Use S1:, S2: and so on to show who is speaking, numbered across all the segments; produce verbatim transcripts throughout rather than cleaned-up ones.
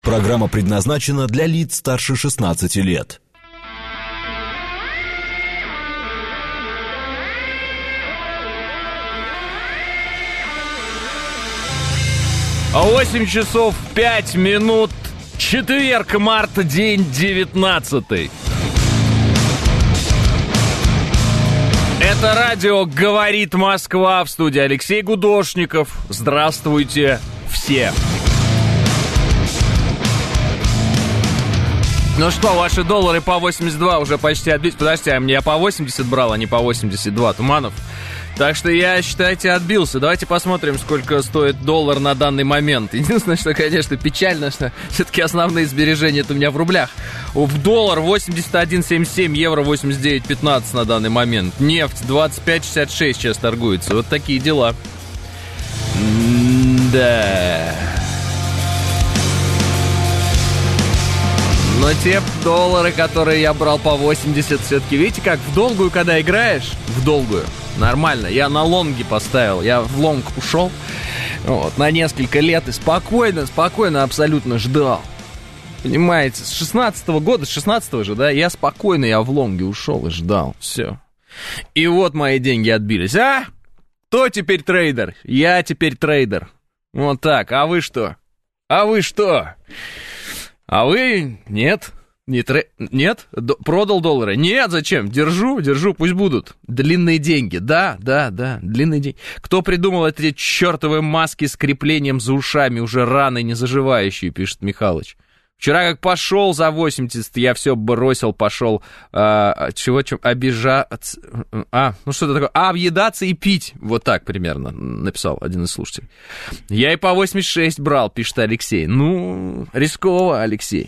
S1: Программа предназначена для лиц старше шестнадцати лет.
S2: восемь часов пять минут, четверг, март, день девятнадцатый. Это радио «Говорит Москва», в студии Алексей Гудошников. Здравствуйте все. Ну что, ваши доллары по восемьдесят два уже почти отбились. Подождите, а мне я по восемьдесят брал, а не по восемьдесят два, Туманов. Так что я, считайте, отбился. Давайте посмотрим, сколько стоит доллар на данный момент. Единственное, что, конечно, печально, что все-таки основные сбережения это у меня в рублях. В доллар восемьдесят один семьдесят семь, евро восемьдесят девять пятнадцать на данный момент. Нефть двадцать пять шестьдесят шесть сейчас торгуется. Вот такие дела. Да. Но те доллары, которые я брал по восемьдесят, все-таки, видите, как в долгую, когда играешь, в долгую, нормально. Я на лонги поставил, я в лонг ушел, вот, на несколько лет и спокойно, спокойно абсолютно ждал. Понимаете, с шестнадцатого года, с шестнадцатого же, да, я спокойно, я в лонге ушел и ждал, все. И вот мои деньги отбились. А? Кто теперь трейдер? Я теперь трейдер. Вот так, а вы что? А вы что? А вы? Нет. Не тре... Нет? Д- продал доллары? Нет, зачем? Держу, держу, пусть будут. Длинные деньги. Да, да, да, длинные деньги. Кто придумал эти чертовы маски с креплением за ушами, уже раны не заживающие, пишет Михалыч. Вчера как пошел за восемьдесят, я все бросил, пошел, а, чего, чего, обижаться, а, ну что-то такое, а, объедаться и пить, вот так примерно написал один из слушателей. Я и по восемьдесят шесть брал, пишет Алексей, ну, рисково, Алексей.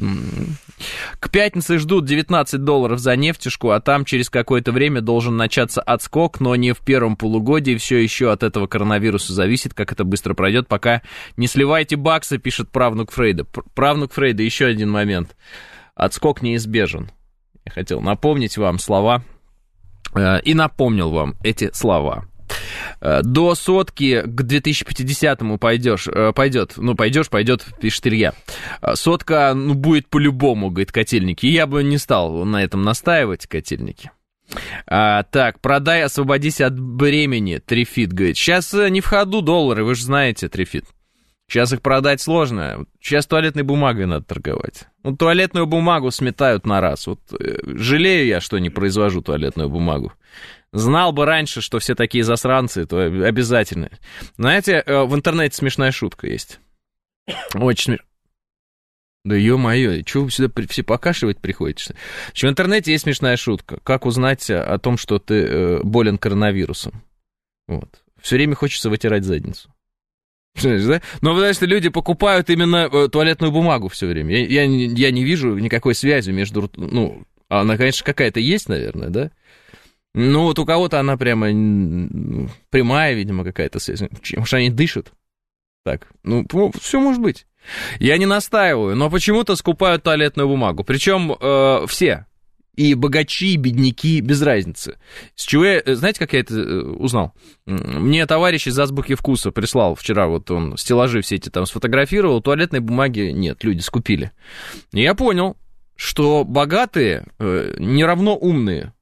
S2: К пятнице ждут девятнадцать долларов за нефтюшку, а там через какое-то время должен начаться отскок, но не в первом полугодии, все еще от этого коронавируса зависит, как это быстро пройдет, пока не сливайте баксы, пишет правнук Фрейда. Правнук Фрейда, еще один момент, отскок неизбежен. Я хотел напомнить вам слова, э, и напомнил вам эти слова. До сотки к две тысячи пятидесятому пойдешь, пойдет, ну, пойдешь, пойдет, пишет Илья. Сотка, ну, будет по-любому, говорит Котельники. И я бы не стал на этом настаивать, Котельники. А, так, продай, освободись от бремени, Трифит, говорит. Сейчас не в ходу доллары, вы же знаете, Трифит. Сейчас их продать сложно. Сейчас туалетной бумагой надо торговать. Ну, туалетную бумагу сметают на раз. Вот жалею я, что не произвожу туалетную бумагу. Знал бы раньше, что все такие засранцы, то обязательно. Знаете, в интернете смешная шутка есть. Очень смешная. Да ё-моё, чего вы сюда все покашивать приходите? В интернете есть смешная шутка. Как узнать о том, что ты болен коронавирусом? Вот. Все время хочется вытирать задницу. Да? Но потому что люди покупают именно туалетную бумагу все время. Я, я, я не вижу никакой связи между... Ну, она, конечно, какая-то есть, наверное, да? Ну, вот у кого-то она прямо прямая, видимо, какая-то связь. Может, они дышат? Так, ну, все может быть. Я не настаиваю, но почему-то скупают туалетную бумагу. Причем э, все. И богачи, и бедняки, без разницы. С чего я... Знаете, как я это узнал? Мне товарищ из «Азбуки вкуса» прислал вчера, вот он стеллажи все эти там сфотографировал, туалетной бумаги нет, люди скупили. И я понял, что богатые э, не равно умные.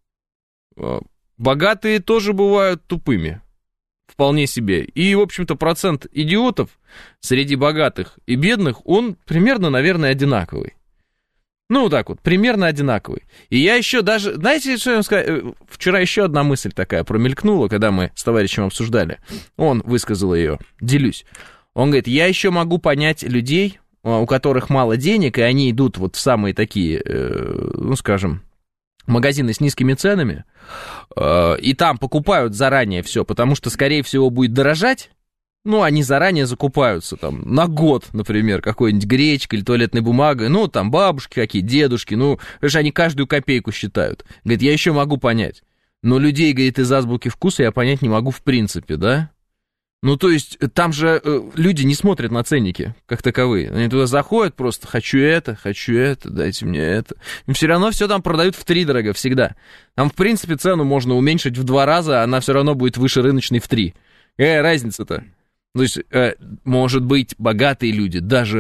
S2: Богатые тоже бывают тупыми, вполне себе. И, в общем-то, процент идиотов среди богатых и бедных, он примерно, наверное, одинаковый. Ну, вот так вот, примерно одинаковый. И я еще даже... Знаете, что я вам сказал? Вчера еще одна мысль такая промелькнула, когда мы с товарищем обсуждали. Он высказал ее, делюсь. Он говорит, я еще могу понять людей, у которых мало денег, и они идут вот в самые такие, ну, скажем... магазины с низкими ценами, и там покупают заранее все, потому что, скорее всего, будет дорожать, ну, они заранее закупаются, там, на год, например, какой-нибудь гречкой или туалетной бумагой, ну, там, бабушки какие, дедушки, ну, они каждую копейку считают. Говорит, я еще могу понять, но людей, говорит, из «Азбуки вкуса» я понять не могу в принципе, да? Ну, то есть, там же э, люди не смотрят на ценники, как таковые. Они туда заходят просто, хочу это, хочу это, дайте мне это. Им все равно все там продают втридорого всегда. Там, в принципе, цену можно уменьшить в два раза, а она все равно будет выше рыночной в три. Какая разница-то? То есть, э, может быть, богатые люди даже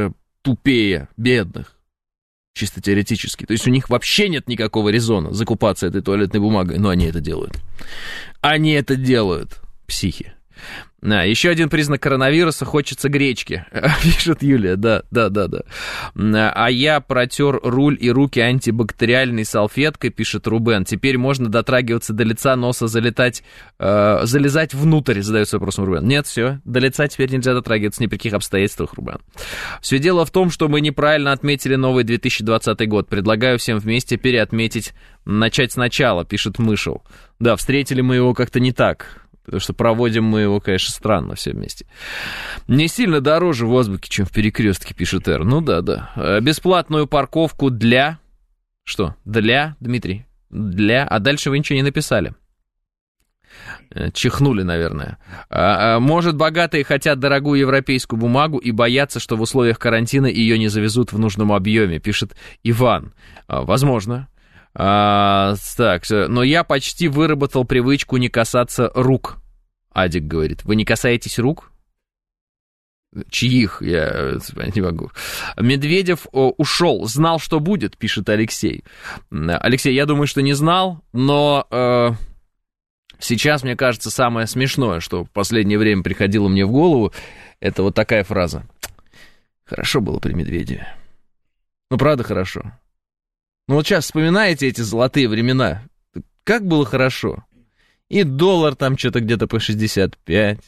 S2: тупее бедных. Чисто теоретически. То есть у них вообще нет никакого резона закупаться этой туалетной бумагой, но они это делают. Они это делают, психи. А, еще один признак коронавируса — хочется гречки, пишет Юлия, да, да, да, да. А я протер руль и руки антибактериальной салфеткой, пишет Рубен. Теперь можно дотрагиваться до лица, носа, залетать, э, залезать внутрь, задается вопросом Рубен. Нет, все, до лица теперь нельзя дотрагиваться ни при каких обстоятельствах, Рубен. Все дело в том, что мы неправильно отметили новый две тысячи двадцатый год. Предлагаю всем вместе переотметить, начать сначала, пишет Мышел. Да, встретили мы его как-то не так. Потому что проводим мы его, конечно, странно все вместе. Не сильно дороже в азбуке, чем в Перекрестке, пишет Эр. Ну да, да. Бесплатную парковку для... Что? Для, Дмитрий? Для... А дальше вы ничего не написали. Чихнули, наверное. Может, богатые хотят дорогую европейскую бумагу и боятся, что в условиях карантина ее не завезут в нужном объеме, пишет Иван. Возможно. А, так, но я почти выработал привычку не касаться рук. Адик говорит. Вы не касаетесь рук? Чьих? Я не могу. Медведев ушел, знал, что будет, пишет Алексей. Алексей, я думаю, что не знал, но э, сейчас, мне кажется, самое смешное, что в последнее время приходило мне в голову, это вот такая фраза. Хорошо было при Медведеве. Ну, правда, хорошо. Ну вот сейчас вспоминаете эти золотые времена, как было хорошо. И доллар там что-то где-то по шестьдесят пять,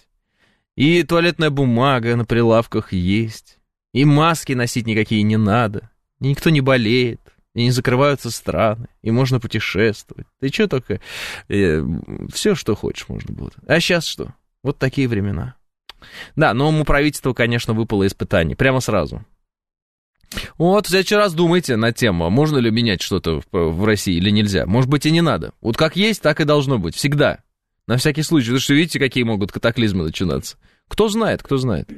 S2: и туалетная бумага на прилавках есть, и маски носить никакие не надо, и никто не болеет, и не закрываются страны, и можно путешествовать. Ты что только... Э, все, что хочешь, можно было. А сейчас что? Вот такие времена. Да, новому правительству, конечно, выпало испытание, прямо сразу. Вот, в следующий раз думайте на тему, можно ли менять что-то в, в России или нельзя. Может быть, и не надо. Вот как есть, так и должно быть. Всегда. На всякий случай. Потому что видите, какие могут катаклизмы начинаться. Кто знает, кто знает.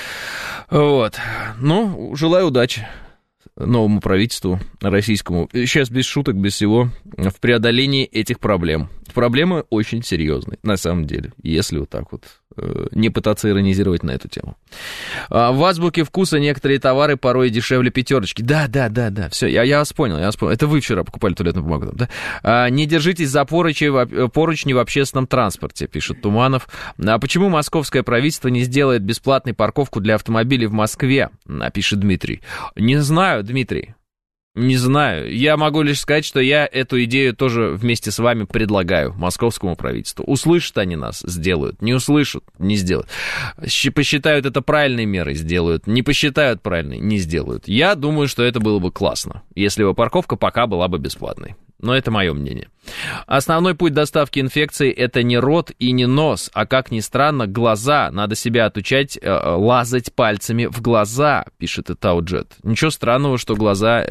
S2: Вот. Ну, желаю удачи новому правительству российскому. Сейчас без шуток, без всего, в преодолении этих проблем. Проблемы очень серьезные, на самом деле, если вот так вот э, не пытаться иронизировать на эту тему. А в азбуке вкуса некоторые товары порой дешевле пятерочки. Да, да, да, да, все, я, я вас понял, я вас понял. Это вы вчера покупали туалетную бумагу, там, да? А, не держитесь за поручни, поручни в общественном транспорте, пишет Туманов. А почему московское правительство не сделает бесплатную парковку для автомобилей в Москве, пишет Дмитрий. Не знаю, Дмитрий. Не знаю. Я могу лишь сказать, что я эту идею тоже вместе с вами предлагаю московскому правительству. Услышат они нас, сделают. Не услышат, не сделают. Посчитают это правильной мерой, сделают. Не посчитают правильной, не сделают. Я думаю, что это было бы классно, если бы парковка пока была бы бесплатной. Но это мое мнение. Основной путь доставки инфекции — это не рот и не нос, а, как ни странно, глаза. Надо себя отучать э, лазать пальцами в глаза, пишет Этауджет. Ничего странного, что глаза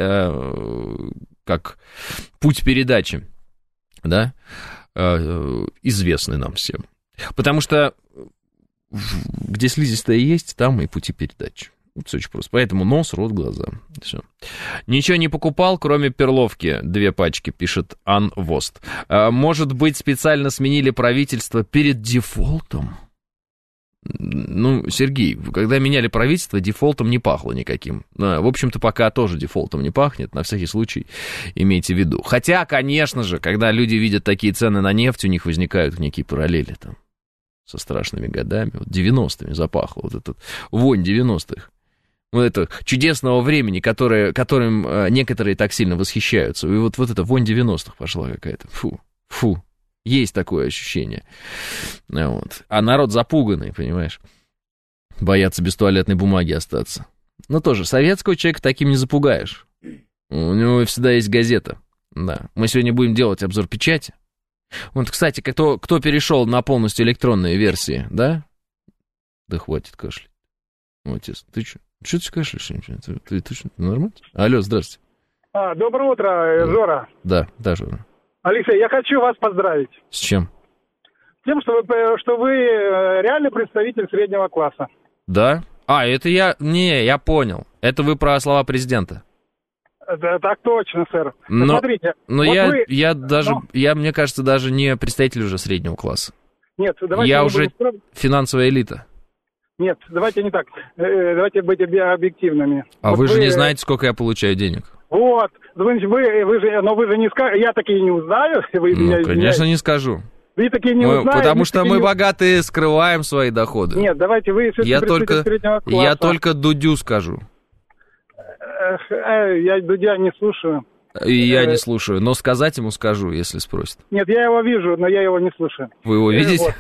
S2: э, как путь передачи, да, э, известны нам всем. Потому что где слизистая есть, там и пути передачи. Все очень просто. Поэтому нос, рот, глаза. Все. Ничего не покупал, кроме перловки. Две пачки, пишет Ан Вост. А, может быть, специально сменили правительство перед дефолтом? Ну, Сергей, когда меняли правительство, дефолтом не пахло никаким. В общем-то, пока тоже дефолтом не пахнет. На всякий случай имейте в виду. Хотя, конечно же, когда люди видят такие цены на нефть, у них возникают некие параллели там со страшными годами. Вот девяностыми запахло. Вот этот вонь девяностых. Вот это чудесного времени, которое, которым э, некоторые так сильно восхищаются. И вот, вот эта вонь девяностых пошла какая-то. Фу, фу. Есть такое ощущение. Вот. А народ запуганный, понимаешь? Боятся без туалетной бумаги остаться. Но тоже, советского человека таким не запугаешь. У него всегда есть газета. Да. Мы сегодня будем делать обзор печати. Вот, кстати, кто, кто перешел на полностью электронные версии, да? Да хватит кашлять. Вот, ты что? Что ты кашляешь? Ты, ты, ты что, нормально? Алло, здравствуйте.
S3: А, доброе утро, Жора.
S2: Да, да, Жора.
S3: Алексей, я хочу вас поздравить.
S2: С чем?
S3: Тем, что вы, что вы реальный представитель среднего класса.
S2: Да? А, это я... Не, я понял. Это вы про слова президента.
S3: Да, так точно, сэр.
S2: Но,
S3: смотрите.
S2: Но
S3: вот
S2: я,
S3: вы...
S2: я даже...
S3: Но...
S2: Я, мне кажется, даже не представитель уже среднего класса.
S3: Нет, давайте...
S2: Я уже будем... финансовая элита.
S3: Нет, давайте не так. Э, Давайте быть объ- объективными.
S2: А
S3: Вот
S2: вы же не знаете, сколько я получаю денег.
S3: Вот, вы, вы, вы же, но вы же не скажете, я такие не узнаю. Вы
S2: Ну,
S3: меня
S2: конечно,
S3: извиняете.
S2: не скажу.
S3: Вы такие не
S2: Мы-
S3: узнаете.
S2: потому
S3: вы
S2: что
S3: такие
S2: мы
S3: не-
S2: богатые скрываем свои доходы.
S3: Нет, давайте вы все-таки
S2: я
S3: представитель
S2: только,
S3: среднего класса.
S2: я только Дудю скажу.
S3: Эх, э, я Дудя не слушаю.
S2: И я
S3: Э,
S2: не слушаю, но сказать ему скажу, если спросит.
S3: Нет, я его вижу, но я его не слушаю.
S2: Вы его
S3: Э,
S2: видите?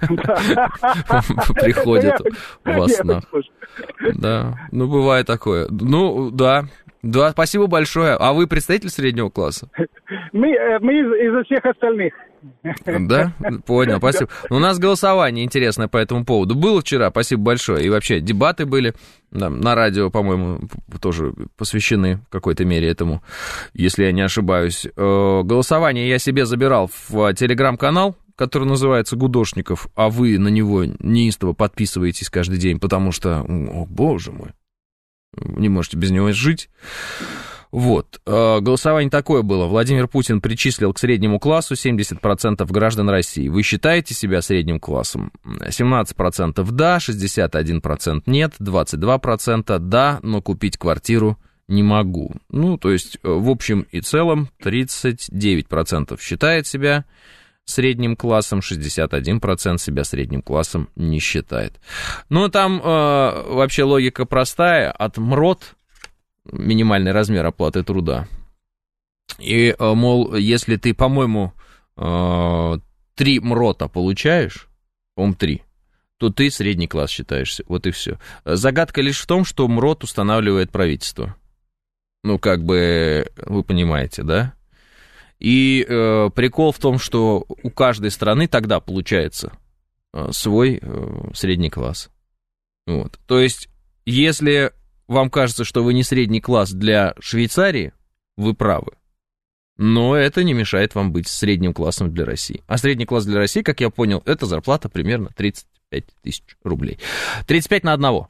S2: Приходит
S3: Я
S2: во
S3: его
S2: снах.
S3: слушаю.
S2: Да, ну бывает такое. Ну, да. Да, спасибо большое. А вы представитель среднего класса?
S3: Мы, э, мы из- из-за всех остальных.
S2: Да? Понял, спасибо. У нас голосование интересное по этому поводу было вчера, спасибо большое. И вообще дебаты были да, на радио, по-моему, тоже посвящены в какой-то мере этому, если я не ошибаюсь. Э, Голосование я себе забирал в телеграм-канал, который называется «Гудошников», а вы на него неистово подписываетесь каждый день, потому что, о боже мой, не можете без него жить. Вот. Голосование такое было. Владимир Путин причислил к среднему классу семьдесят процентов граждан России. Вы считаете себя средним классом? семнадцать процентов да, шестьдесят один процент нет, двадцать два процента да, но купить квартиру не могу. Ну, то есть, в общем и целом, тридцать девять процентов считает себя средним классом, шестьдесят один процент себя средним классом не считает. Ну, там э, вообще логика простая. От МРОТ, минимальный размер оплаты труда. И, э, мол, если ты, по-моему, э, три МРОТа получаешь, по-моему, три, то ты средний класс считаешься. Вот и все. Загадка лишь в том, что МРОТ устанавливает правительство. Ну, как бы, вы понимаете, да? И э, прикол в том, что у каждой страны тогда получается э, свой э, средний класс. Вот. То есть, если вам кажется, что вы не средний класс для Швейцарии, вы правы. Но это не мешает вам быть средним классом для России. А средний класс для России, как я понял, это зарплата примерно тридцать пять тысяч рублей. тридцать пять на одного.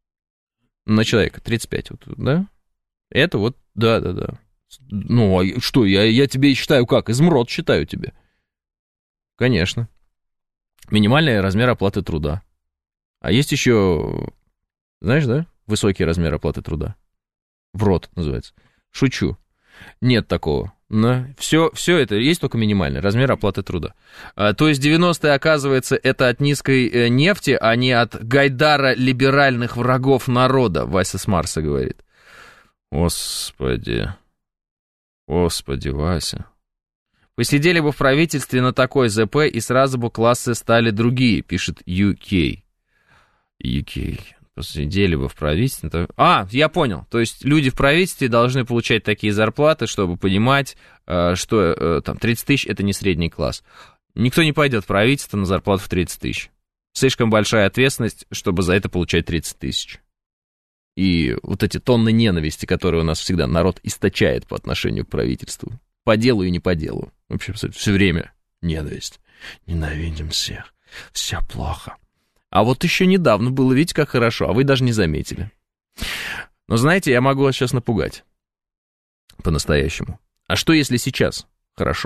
S2: На человека. тридцать пять, вот, да? Это вот, да-да-да. Ну, а что, я, я тебе считаю как? Из МРОТ считаю тебе. Конечно. Минимальный размер оплаты труда. А есть еще, знаешь, да, высокий размер оплаты труда. ВРОТ называется. Шучу. Нет такого. Но все, все это есть только минимальный размер оплаты труда. А, то есть девяностые, оказывается, это от низкой э, нефти, а не от Гайдара либеральных врагов народа, Вася с Марса говорит. Господи... Господи, Вася. Посидели бы в правительстве на такой ЗП, и сразу бы классы стали другие, пишет ю кей. ю кей. Посидели бы в правительстве. А, я понял. То есть люди в правительстве должны получать такие зарплаты, чтобы понимать, что там тридцать тысяч это не средний класс. Никто не пойдет в правительство на зарплату в тридцать тысяч. Слишком большая ответственность, чтобы за это получать тридцать тысяч. И вот эти тонны ненависти, которые у нас всегда народ источает по отношению к правительству. По делу и не по делу. В общем, все время ненависть. Ненавидим всех. Все плохо. А вот еще недавно было, видите, как хорошо, а вы даже не заметили. Но знаете, я могу вас сейчас напугать. По-настоящему. А что, если сейчас хорошо?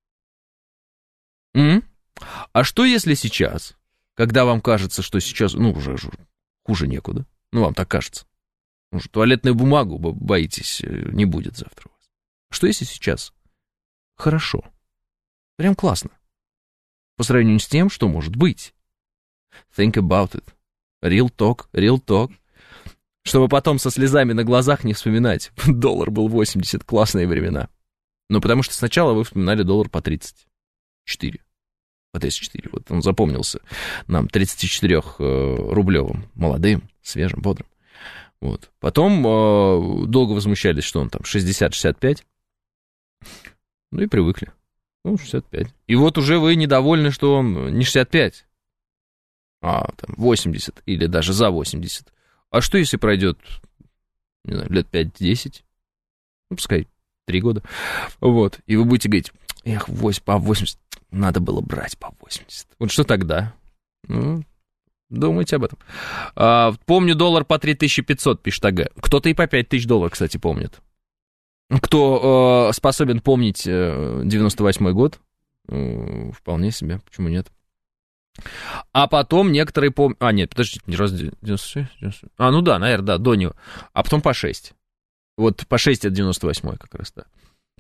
S2: М? А что, если сейчас, когда вам кажется, что сейчас, ну, уже, уже хуже некуда, ну, вам так кажется, может, туалетную бумагу, боитесь, не будет завтра у вас. Что если сейчас хорошо? Прям классно. По сравнению с тем, что может быть. Think about it. Real talk, real talk. Чтобы потом со слезами на глазах не вспоминать. Доллар был восемьдесят, классные времена. Ну, потому что сначала вы вспоминали доллар по тридцать четыре. По тридцать четыре. Вот он запомнился нам тридцатичетырёхрублевым, молодым, свежим, бодрым. Вот. Потом э, долго возмущались, что он там шестьдесят-шестьдесят пять. Ну и привыкли. Ну, шестьдесят пять. И вот уже вы недовольны, что он не шестьдесят пять, а там восемьдесят или даже за восемьдесят. А что, если пройдет, не знаю, лет пять-десять? Ну, пускай три года. Вот. И вы будете говорить, эх, по восемьдесят, надо было брать по восемьдесят. Вот что тогда? Ну, думайте об этом. А, помню доллар по три тысячи пятьсот, пишет АГ. Кто-то и по пять тысяч долларов, кстати, помнит. Кто э, способен помнить э, девяносто восьмой год, э, вполне себе, почему нет? А потом некоторые помнят... А, нет, подождите, не раз... девяносто шесть, девяносто шесть. А, ну да, наверное, да, до него. А потом по шесть. Вот по шесть это девяносто восьмой как раз, да.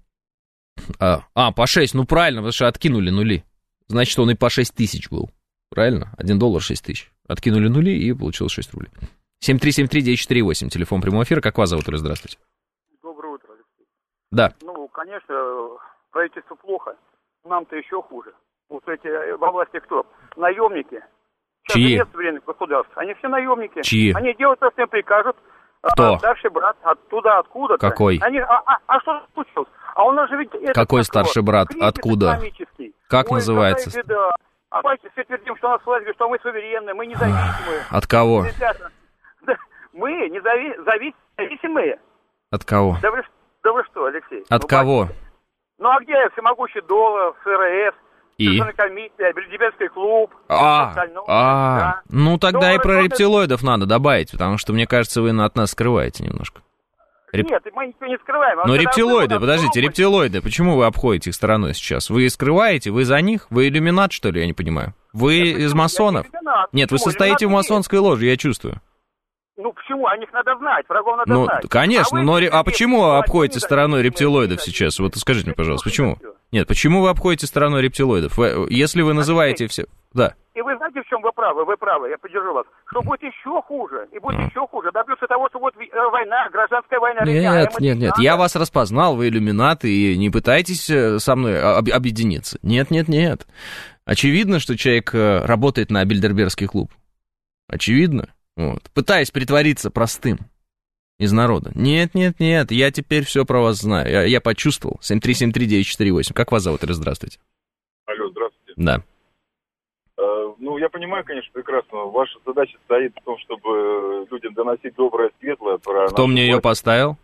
S2: А, а, по шесть, ну правильно, потому что откинули нули. Значит, он и по шесть тысяч был. Правильно? один доллар шесть тысяч. Откинули нули и получилось шесть рублей. семь три семь три девять четыре восемь, телефон прямого эфира. Как вас зовут, Ира? Здравствуйте.
S4: Доброе утро, Алексей.
S2: Да.
S4: Ну, конечно, правительству плохо. Нам-то еще хуже. Вот эти во власти кто? Наемники. Сейчас
S2: Чьи?
S4: нет суверенных государств. Они все наемники.
S2: Чьи?
S4: Они делают, то, что им прикажут.
S2: Кто?
S4: А старший брат оттуда, откуда-то.
S2: Какой?
S4: Они, а, а, а что случилось? А у нас же ведь... Это
S2: Какой
S4: такого,
S2: старший брат?
S4: кризис
S2: Откуда?
S4: экономический.
S2: Как
S4: Ой,
S2: называется?
S4: какая беда. А давайте все твердим, что у нас власть, говорит, что мы суверенные, мы независимые.
S2: От кого?
S4: Ребята, да, мы незави- зави- зависимые.
S2: От кого?
S4: Да вы, да вы что, Алексей?
S2: От
S4: ну,
S2: кого?
S4: Ну а где всемогущий доллар, ФРС,
S2: И?
S4: Центральная комиссия, Бельдиберский клуб,
S2: А,
S4: остальное,
S2: а,
S4: да.
S2: ну тогда и
S4: Доллар,
S2: про
S4: доллар-
S2: рептилоидов надо добавить, потому что, мне кажется, вы от нас скрываете немножко. Реп...
S4: Нет, мы ничего не скрываем. А
S2: Но
S4: вот когда
S2: рептилоиды,
S4: вы у нас
S2: подождите,
S4: пробуете-
S2: рептилоиды, почему вы обходите их стороной сейчас? Вы скрываете, вы за них? Вы иллюминат, что ли, я не понимаю? Вы
S4: Нет,
S2: из
S4: почему?
S2: масонов?
S4: Я не иллюминат.
S2: Нет, вы
S4: Почему?
S2: состоите в
S4: Иллюминат
S2: масонской ложе, я чувствую.
S4: Ну почему? О них надо знать, врагов надо
S2: Ну,
S4: знать.
S2: конечно,
S4: А вы
S2: но ре- а
S4: сидите,
S2: почему
S4: ну,
S2: обходите
S4: они
S2: стороной
S4: независимые,
S2: рептилоидов
S4: независимые.
S2: сейчас? Вот скажите мне, пожалуйста,
S4: Слушайте,
S2: почему?
S4: всё.
S2: Нет, почему вы обходите стороной рептилоидов? Вы- Если вы называете все... Да.
S4: И вы знаете, в чем вы правы? Вы правы, я поддержу вас. Что будет еще хуже, и будет еще хуже. Добьются того, что вот ви- э, война, гражданская война.
S2: Нет,
S4: а им
S2: нет,
S4: это
S2: нет,
S4: надо.
S2: я вас распознал, вы иллюминат, и не пытайтесь э, со мной об- объединиться. Нет, нет, нет. Очевидно, что человек э, работает на Бильдербергский клуб. Очевидно. Вот. Пытаясь притвориться простым из народа. Нет, нет, нет, я теперь все про вас знаю. Я, я почувствовал. семь три семь три девять четыре восемь. Как вас зовут, Ира? Здравствуйте.
S5: Алло, здравствуйте.
S2: Да.
S5: Э, ну, я понимаю, конечно, прекрасно. Ваша задача стоит в том, чтобы людям доносить доброе, светлое. Про
S2: Кто
S5: нашу
S2: мне ее
S5: власть.
S2: поставил?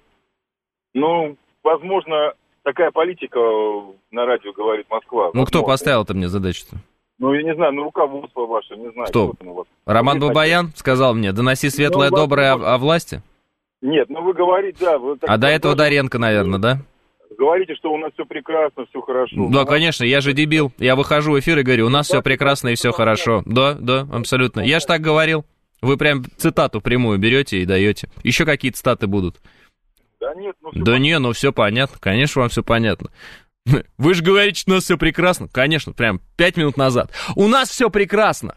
S5: Ну, возможно, такая политика на радио говорит Москва.
S2: Ну, кто
S5: Возможно.
S2: поставил-то мне задачу-то?
S5: Ну, я не знаю, ну, руководство ваше, не знаю.
S2: Кто?
S5: там у вас.
S2: Роман
S5: Вы
S2: Бабаян сказал мне, доноси светлое,
S5: Ну,
S2: доброе
S5: возможно.
S2: о, о власти?
S5: Нет, ну, вы говорите, да. Вы так-
S2: А до этого
S5: тоже
S2: Доренко, наверное, да?
S5: Говорите, что у нас все прекрасно, все хорошо.
S2: Да, конечно, я же дебил. Я выхожу в эфир и говорю, у нас все прекрасно и все хорошо. Да, да, абсолютно. Я же так говорил. Вы прям цитату прямую берете и даете. Еще какие-то статы будут.
S5: Да нет, ну, всё
S2: Да не, ну все понятно. Конечно, вам все понятно. Вы же говорите, что у нас все прекрасно. Конечно, прям пять минут назад. У нас все прекрасно,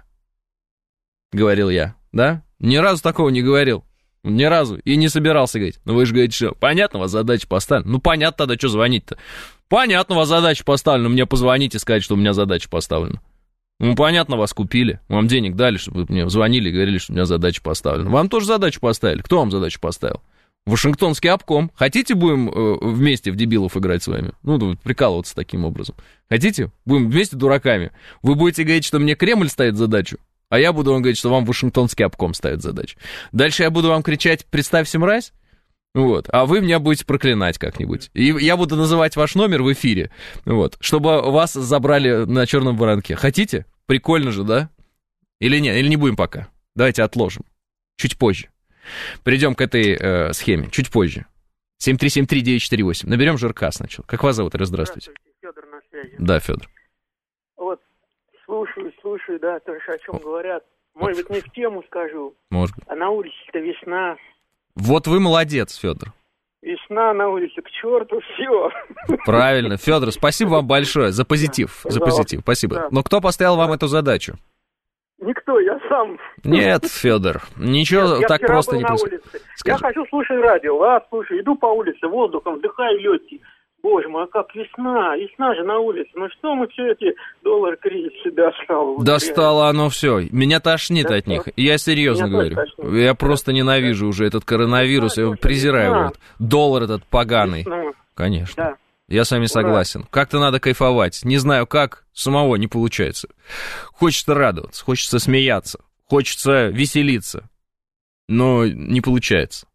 S2: говорил я, да? Ни разу такого не говорил. Ни разу. И не собирался говорить. Ну вы же говорите, что понятно, у вас задача поставлена. Ну понятно тогда, что звонить-то. Понятно, у вас задача поставлена. Мне позвонить и сказать, что у меня задача поставлена. Ну понятно, вас купили. Вам денег дали, чтобы вы мне звонили и говорили, что у меня задача поставлена. Вам тоже задачу поставили. Кто вам задачу поставил? Вашингтонский обком. Хотите, будем э, вместе в дебилов играть с вами? Ну, ну, прикалываться таким образом. Хотите? Будем вместе дураками. Вы будете говорить, что мне Кремль ставит задачу, а я буду вам говорить, что вам Вашингтонский обком ставит задачу. Дальше я буду вам кричать «представься, мразь», вот, а вы меня будете проклинать как-нибудь. И я буду называть ваш номер в эфире, вот, чтобы вас забрали на черном воронке. Хотите? Прикольно же, да? Или нет? Или не будем пока? Давайте отложим. Чуть позже. Перейдем к этой э, схеме. Чуть позже. семь три семь три девять четыре восемь. Наберем Жирка сначала. Как вас зовут? Здравствуйте.
S4: Федор на связи.
S2: Да, Федор.
S4: Вот, слушаю, слушаю, да, тоже о чем говорят. Может быть, не в тему скажу,
S2: Может быть.
S4: а на улице-то весна.
S2: Вот вы молодец, Федор.
S4: Весна на улице, к черту, все.
S2: Правильно. Федор, спасибо вам большое за позитив. За позитив. Спасибо.
S4: Да.
S2: Но кто поставил вам эту задачу?
S4: Никто, я сам.
S2: Нет, Федор, ничего
S4: Я
S2: так
S4: вчера
S2: просто
S4: был
S2: не
S4: на
S2: происходит.
S4: улице. Я
S2: Скажи.
S4: хочу слушать радио, вас слушаю, иду по улице, воздухом вдыхаю легкий. Боже мой, а как весна, весна же на улице. Ну что мы все эти доллар кризис себя стал?
S2: Достало оно все. Меня тошнит
S4: Да,
S2: от них. Я серьезно
S4: Меня тоже
S2: говорю.
S4: тошнит.
S2: Я просто ненавижу уже этот коронавирус. Я его презираю.
S4: Да.
S2: этот Доллар этот поганый.
S4: Ну,
S2: Конечно.
S4: да.
S2: Я с вами согласен. Как-то надо кайфовать. Не знаю как, самого не получается. Хочется радоваться, хочется смеяться, хочется веселиться. Но не получается.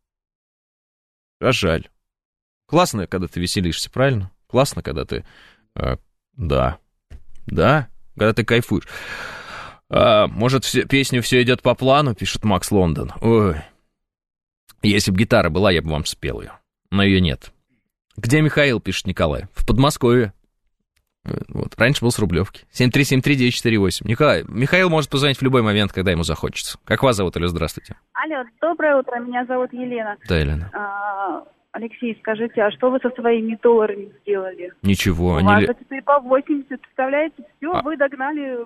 S2: А жаль. Классно, когда ты веселишься, правильно? Классно, когда ты... э, да. Да, когда ты кайфуешь. А, может, все, песню «Все идет по плану», пишет Макс Лондон. Ой. Если бы гитара была, я бы вам спел ее. Но ее нет. Где Михаил, пишет Николай? В Подмосковье. Вот. Раньше был с Рублевки. семь три семь три девять четыре восемь. Николай, Михаил может позвонить в любой момент, когда ему захочется. Как вас зовут, Алло, здравствуйте.
S6: Алло, доброе утро, меня зовут Елена.
S2: Да, Елена.
S6: А, Алексей, скажите, а что вы со своими долларами сделали?
S2: Ничего.
S6: У
S2: они...
S6: вас теперь по восемьдесят, представляете? Все, а... вы догнали...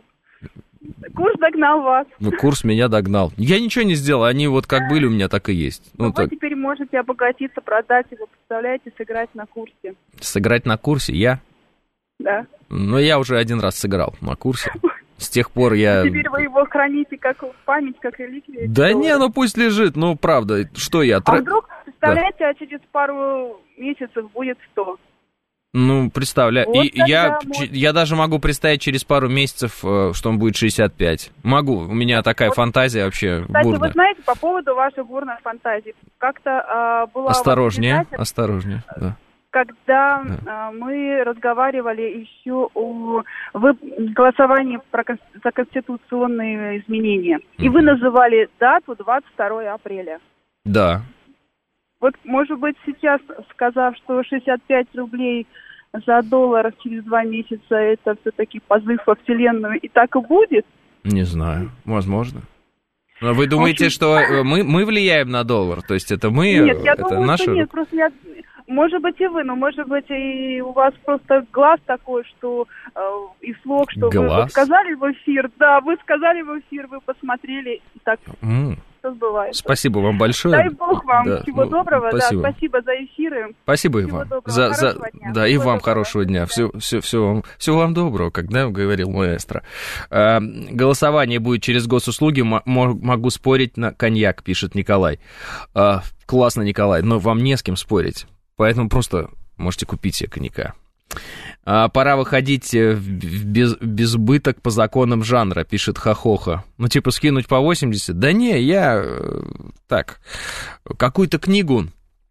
S6: Курс догнал вас.
S2: Ну, курс меня догнал. Я ничего не сделал, они вот как были у меня, так и есть.
S6: Ну,
S2: ну
S6: вы
S2: так...
S6: теперь можете обогатиться, продать его, представляете, сыграть на курсе.
S2: Сыграть на курсе? Я?
S6: Да.
S2: Ну, я уже один раз сыграл на курсе. С тех пор я...
S6: Теперь вы его храните как память, как реликвию?
S2: Да не, ну пусть лежит, ну правда, что я...
S6: А вдруг, представляете, да. а через пару месяцев будет сто?
S2: Ну, представляю.
S6: Вот
S2: и я,
S6: может...
S2: я даже могу представить через пару месяцев, что он будет шестьдесят пять. Могу, у меня такая вот. Фантазия вообще
S6: Кстати,
S2: бурная.
S6: Вы знаете, по поводу вашей бурной фантазии, как-то а, была...
S2: Осторожнее, осторожнее, да.
S6: Когда
S2: да.
S6: а, мы разговаривали еще о вы, голосовании про, за конституционные изменения, mm-hmm. и вы называли дату двадцать второе апреля.
S2: Да.
S6: Вот, может быть, сейчас, сказав, что шестьдесят пять рублей за доллар через два месяца, это все-таки позыв во Вселенную, и так и будет?
S2: Не знаю, возможно. Но вы думаете, общем... что мы, мы влияем на доллар? То есть это мы?
S6: Нет, я
S2: это
S6: думаю,
S2: наши...
S6: что нет, просто я... Может быть, и вы, но может быть, и у вас просто глаз такой, что э, и слог, что глаз? Вы, вы сказали в эфир, да, вы сказали в эфир, вы посмотрели, и так mm. все сбывается.
S2: Спасибо вам большое.
S6: Дай бог вам
S2: да.
S6: всего
S2: ну,
S6: доброго,
S2: спасибо.
S6: да, спасибо за эфиры.
S2: Спасибо и
S6: всего
S2: вам.
S6: Доброго,
S2: за, за...
S6: дня.
S2: Да, и
S6: всего
S2: вам
S6: доброго.
S2: Хорошего дня. Все, все, все, вам, всего вам доброго, когда говорил маэстро. А, голосование будет через госуслуги, м- могу спорить на коньяк, пишет Николай. А, классно, Николай, но вам не с кем спорить, поэтому просто... Можете купить себе коньяка. А, пора выходить в без, безбыток по законам жанра, пишет Хохоха. Ну, типа, скинуть по восемьдесят? Да не, я... Так, какую-то книгу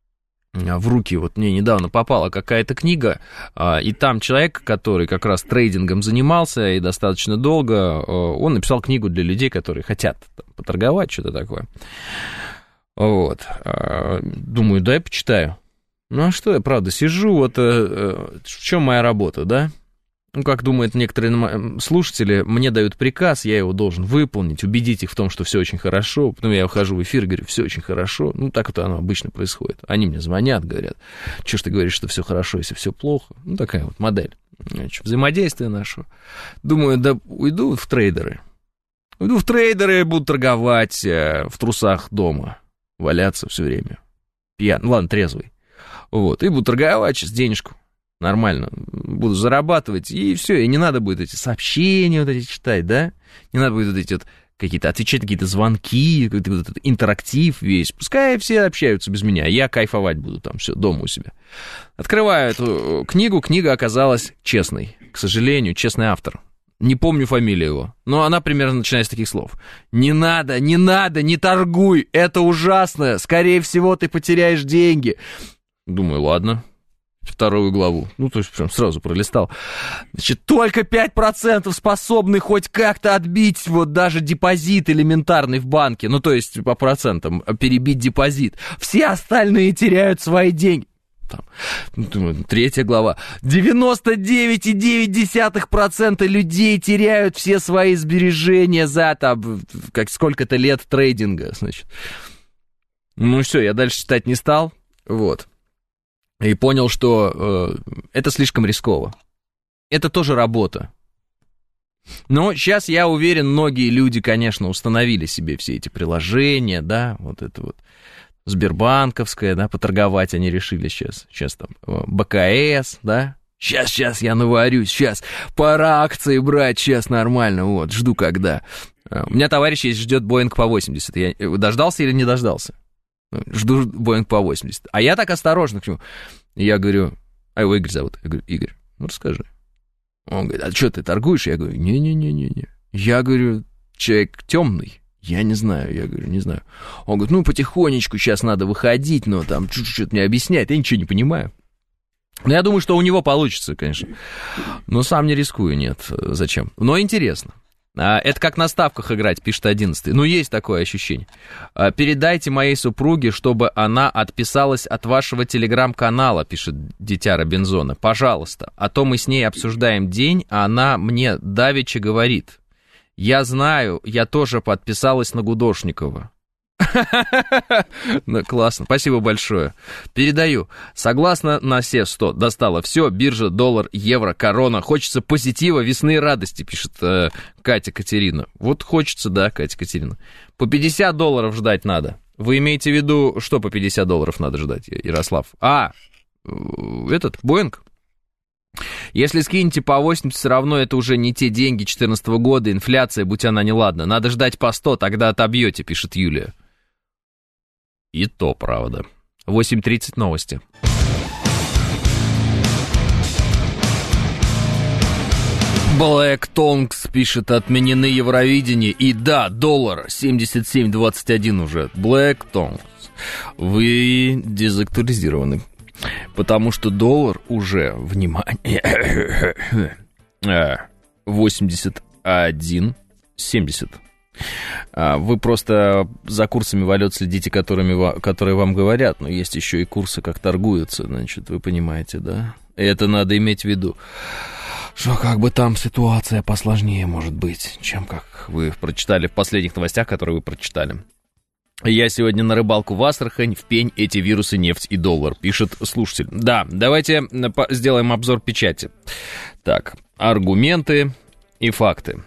S2: в руки, вот мне недавно попала какая-то книга, и там человек, который как раз трейдингом занимался и достаточно долго, он написал книгу для людей, которые хотят там, поторговать, что-то такое. Вот. Думаю, дай почитаю. Ну, а что я, правда, сижу, вот э, э, в чем моя работа, да? Ну, как думают некоторые слушатели, мне дают приказ, я его должен выполнить, убедить их в том, что все очень хорошо, потом я ухожу в эфир и говорю, все очень хорошо, ну, так вот оно обычно происходит. Они мне звонят, говорят, что ж ты говоришь, что все хорошо, если все плохо? Ну, такая вот модель значит, взаимодействия нашего. Думаю, да уйду в трейдеры, уйду в трейдеры, буду торговать э, в трусах дома, валяться все время, пьян, ладно, трезвый. Вот, и буду торговать сейчас денежку, нормально, буду зарабатывать, и все, и не надо будет эти сообщения вот эти читать, да, не надо будет вот эти вот какие-то, отвечать какие-то звонки, какой-то вот этот интерактив весь, пускай все общаются без меня, я кайфовать буду там, все, дома у себя. Открываю эту книгу, книга оказалась честной, к сожалению, честный автор. Не помню фамилию его, но она примерно начинается с таких слов. Не надо, не надо, не торгуй, это ужасно, скорее всего, ты потеряешь деньги. Думаю, ладно, вторую главу, ну, то есть прям сразу пролистал. Значит, только пять процентов способны хоть как-то отбить вот даже депозит элементарный в банке, ну, то есть по процентам перебить депозит. Все остальные теряют свои деньги. Там, думаю, третья глава. девяносто девять целых девять десятых процента людей теряют все свои сбережения за там, как сколько-то лет трейдинга, значит. Ну, все, я дальше читать не стал, вот. И понял, что э, это слишком рисково. Это тоже работа. Но сейчас, я уверен, многие люди, конечно, установили себе все эти приложения, да, вот это вот Сбербанковское, да, поторговать они решили сейчас. Сейчас там БКС, да. Сейчас, сейчас я наварюсь, сейчас пора акции брать, сейчас нормально, вот, жду когда. У меня товарищ есть, ждет Боинг по восемьдесят. Я дождался или не дождался? Жду Боинг по восемьдесят. А я так осторожно к нему. Я говорю, а его Игорь зовут. Я говорю, Игорь, ну расскажи. Он говорит, а что ты торгуешь? Я говорю, не-не-не-не-не. Я говорю, человек темный. Я не знаю, я говорю, не знаю. Он говорит, ну потихонечку сейчас надо выходить, но там чуть-чуть мне объясняет. Я ничего не понимаю. Но я думаю, что у него получится, конечно. Но сам не рискую, нет. Зачем? Но интересно. Это как на ставках играть, пишет одиннадцатый. Ну, есть такое ощущение. Передайте моей супруге, чтобы она отписалась от вашего телеграм-канала, пишет дитя Робинзона. Пожалуйста. А то мы с ней обсуждаем день, а она мне давеча говорит. Я знаю, я тоже подписалась на Гудошникова. Ну, классно, спасибо большое. Передаю. Согласно на все сто. Достало все. Биржа, доллар, евро, корона. Хочется позитива, весны и радости, пишет э, Катя Катерина. Вот хочется, да, Катя Катерина. По пятьдесят долларов ждать надо. Вы имеете в виду, что по пятьдесят долларов надо ждать, Ярослав? А, этот, Боинг? Если скинете по восемьдесят, все равно это уже не те деньги две тысячи четырнадцатого года, инфляция, будь она неладна. Надо ждать по сто, тогда отобьете, пишет Юлия. И то правда. восемь тридцать новости. Black Tongues пишет, отменены Евровидение. И да, доллар семьдесят семь двадцать один уже. Black Tongues. Вы дезактуализированы. Потому что доллар уже, внимание, восемьдесят один семьдесят. Вы просто за курсами валют следите, которыми, которые вам говорят, но есть еще и курсы, как торгуются, значит, вы понимаете, да? Это надо иметь в виду, что как бы там ситуация посложнее может быть, чем как вы прочитали в последних новостях, которые вы прочитали. Я сегодня на рыбалку в Астрахань, в пень эти вирусы, нефть и доллар, пишет слушатель. Да, давайте сделаем обзор печати. Так, аргументы и факты.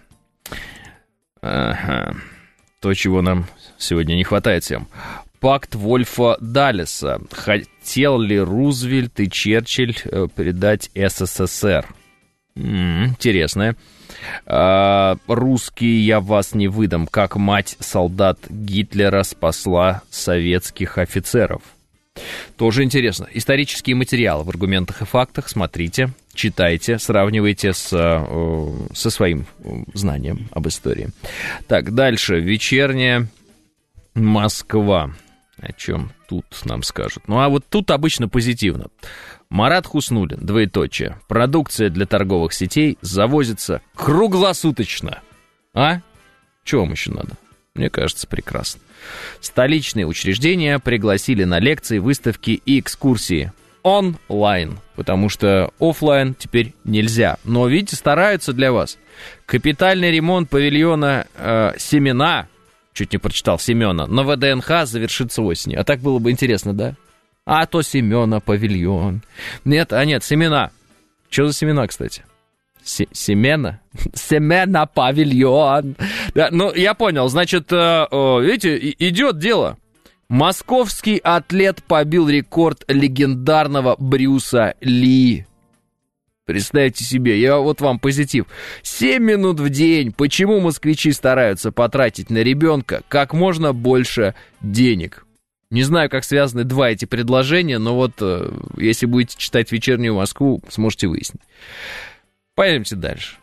S2: Ага. То, чего нам сегодня не хватает всем. Пакт Вольфа Даллеса. Хотел ли Рузвельт и Черчилль предать СССР? М-м, интересно. А, русский я вас не выдам, как мать солдат Гитлера спасла советских офицеров. Тоже интересно. Исторические материалы в аргументах и фактах смотрите, читайте, сравнивайте с, со своим знанием об истории. Так, дальше. Вечерняя Москва. О чем тут нам скажут? Ну, а вот тут обычно позитивно. Марат Хуснуллин, двоеточие. Продукция для торговых сетей завозится круглосуточно. А? Чего вам еще надо? Мне кажется, прекрасно. Столичные учреждения пригласили на лекции, выставки и экскурсии онлайн, потому что офлайн теперь нельзя. Но, видите, стараются для вас. Капитальный ремонт павильона э, «Семена», чуть не прочитал, Семена, на ВДНХ завершится осенью. А так было бы интересно, да? А то Семена павильон. Нет, а нет, семена. Что за семена, кстати? Се- семена? Семена павильон. Да, ну, я понял, значит, э, э, видите, идет дело. Московский атлет побил рекорд легендарного Брюса Ли. Представьте себе, я вот вам позитив. семь минут в день. Почему москвичи стараются потратить на ребенка как можно больше денег? Не знаю, как связаны два эти предложения, но вот э, если будете читать «Вечернюю Москву», сможете выяснить. Пойдемте дальше.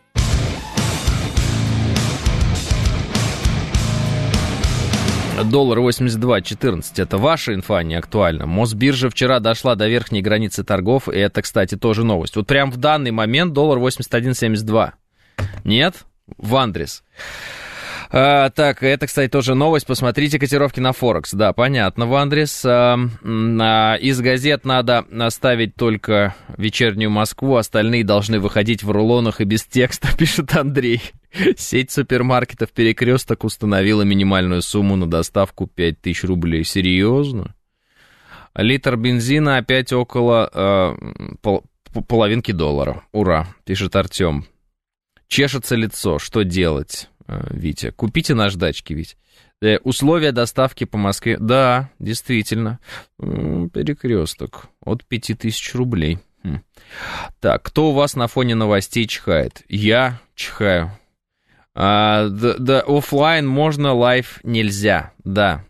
S2: Доллар восемьдесят два четырнадцать. Это ваша инфа, не актуальна. Мосбиржа вчера дошла до верхней границы торгов, и это, кстати, тоже новость. Вот прям в данный момент доллар восемьдесят один семьдесят два. Нет? Вандрис. А, так, это, кстати, тоже новость. Посмотрите котировки на Форекс. Да, понятно, Вандрис. А, а, из газет надо оставить только «Вечернюю Москву», остальные должны выходить в рулонах и без текста, пишет Андрей. Сеть супермаркетов «Перекресток» установила минимальную сумму на доставку пять тысяч рублей. Серьезно? Литр бензина опять около э, пол, половинки доллара. Ура, пишет Артем. Чешется лицо. Что делать, э, Витя? Купите наждачки, Витя. Э, условия доставки по Москве. Да, действительно. М-м, «Перекресток». От пяти тысяч рублей. Хм. Так, кто у вас на фоне новостей чихает? Я чихаю. А, да, да, офлайн можно, лайв нельзя, да.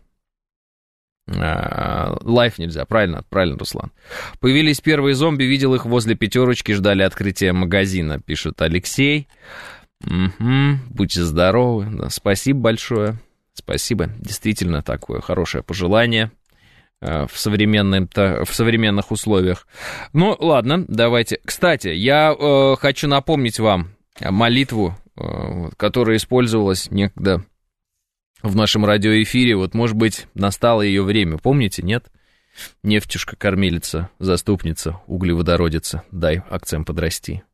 S2: А, лайв нельзя, правильно, правильно, Руслан. Появились первые зомби, видел их возле пятерочки, ждали открытия магазина, пишет Алексей. Угу, будьте здоровы, да, спасибо большое, спасибо, действительно такое хорошее пожелание в, современном-то, в современных условиях. Ну, ладно, давайте. Кстати, я э, хочу напомнить вам молитву которая использовалась некогда в нашем радиоэфире. Вот, может быть, настало ее время. Помните, нет? Нефтюшка, кормилица, заступница, углеводородица, дай акцент подрасти.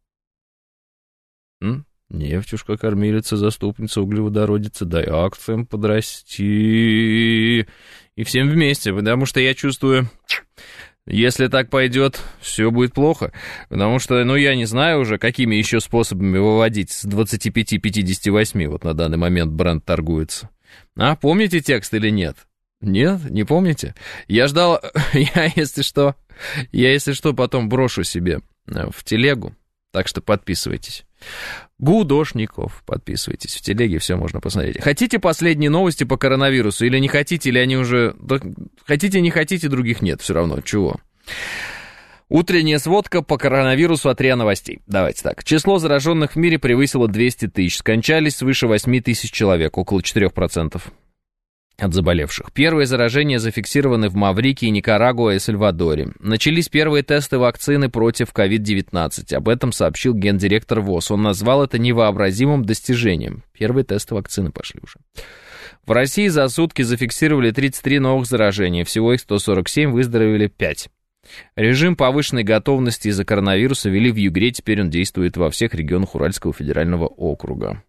S2: М? Нефтюшка, кормилица, заступница, углеводородица, дай акцент подрасти. И всем вместе, потому что я чувствую, если так пойдет, все будет плохо. Потому что, ну, я не знаю уже, какими еще способами выводить с двадцати пяти пятидесяти восьми, вот на данный момент бренд торгуется. А, помните текст или нет? Нет, не помните? Я ждал, я, если что, я, если что, потом брошу себе в телегу, так что подписывайтесь. Гудошников, подписывайтесь в телеге, все можно посмотреть. Хотите последние новости по коронавирусу или не хотите, или они уже... Да, хотите, не хотите, других нет, все равно, чего? Утренняя сводка по коронавирусу от РИА Новостей. Давайте так. Число зараженных в мире превысило двести тысяч, скончались свыше восемь тысяч человек, около четыре процента от заболевших. Первые заражения зафиксированы в Маврикии, Никарагуа и Сальвадоре. Начались первые тесты вакцины против ковид девятнадцать. Об этом сообщил гендиректор ВОЗ. Он назвал это невообразимым достижением. Первые тесты вакцины пошли уже. В России за сутки зафиксировали тридцать три новых заражения. Всего их сто сорок семь, выздоровели пять. Режим повышенной готовности из-за коронавируса ввели в Югре. Теперь он действует во всех регионах Уральского федерального округа.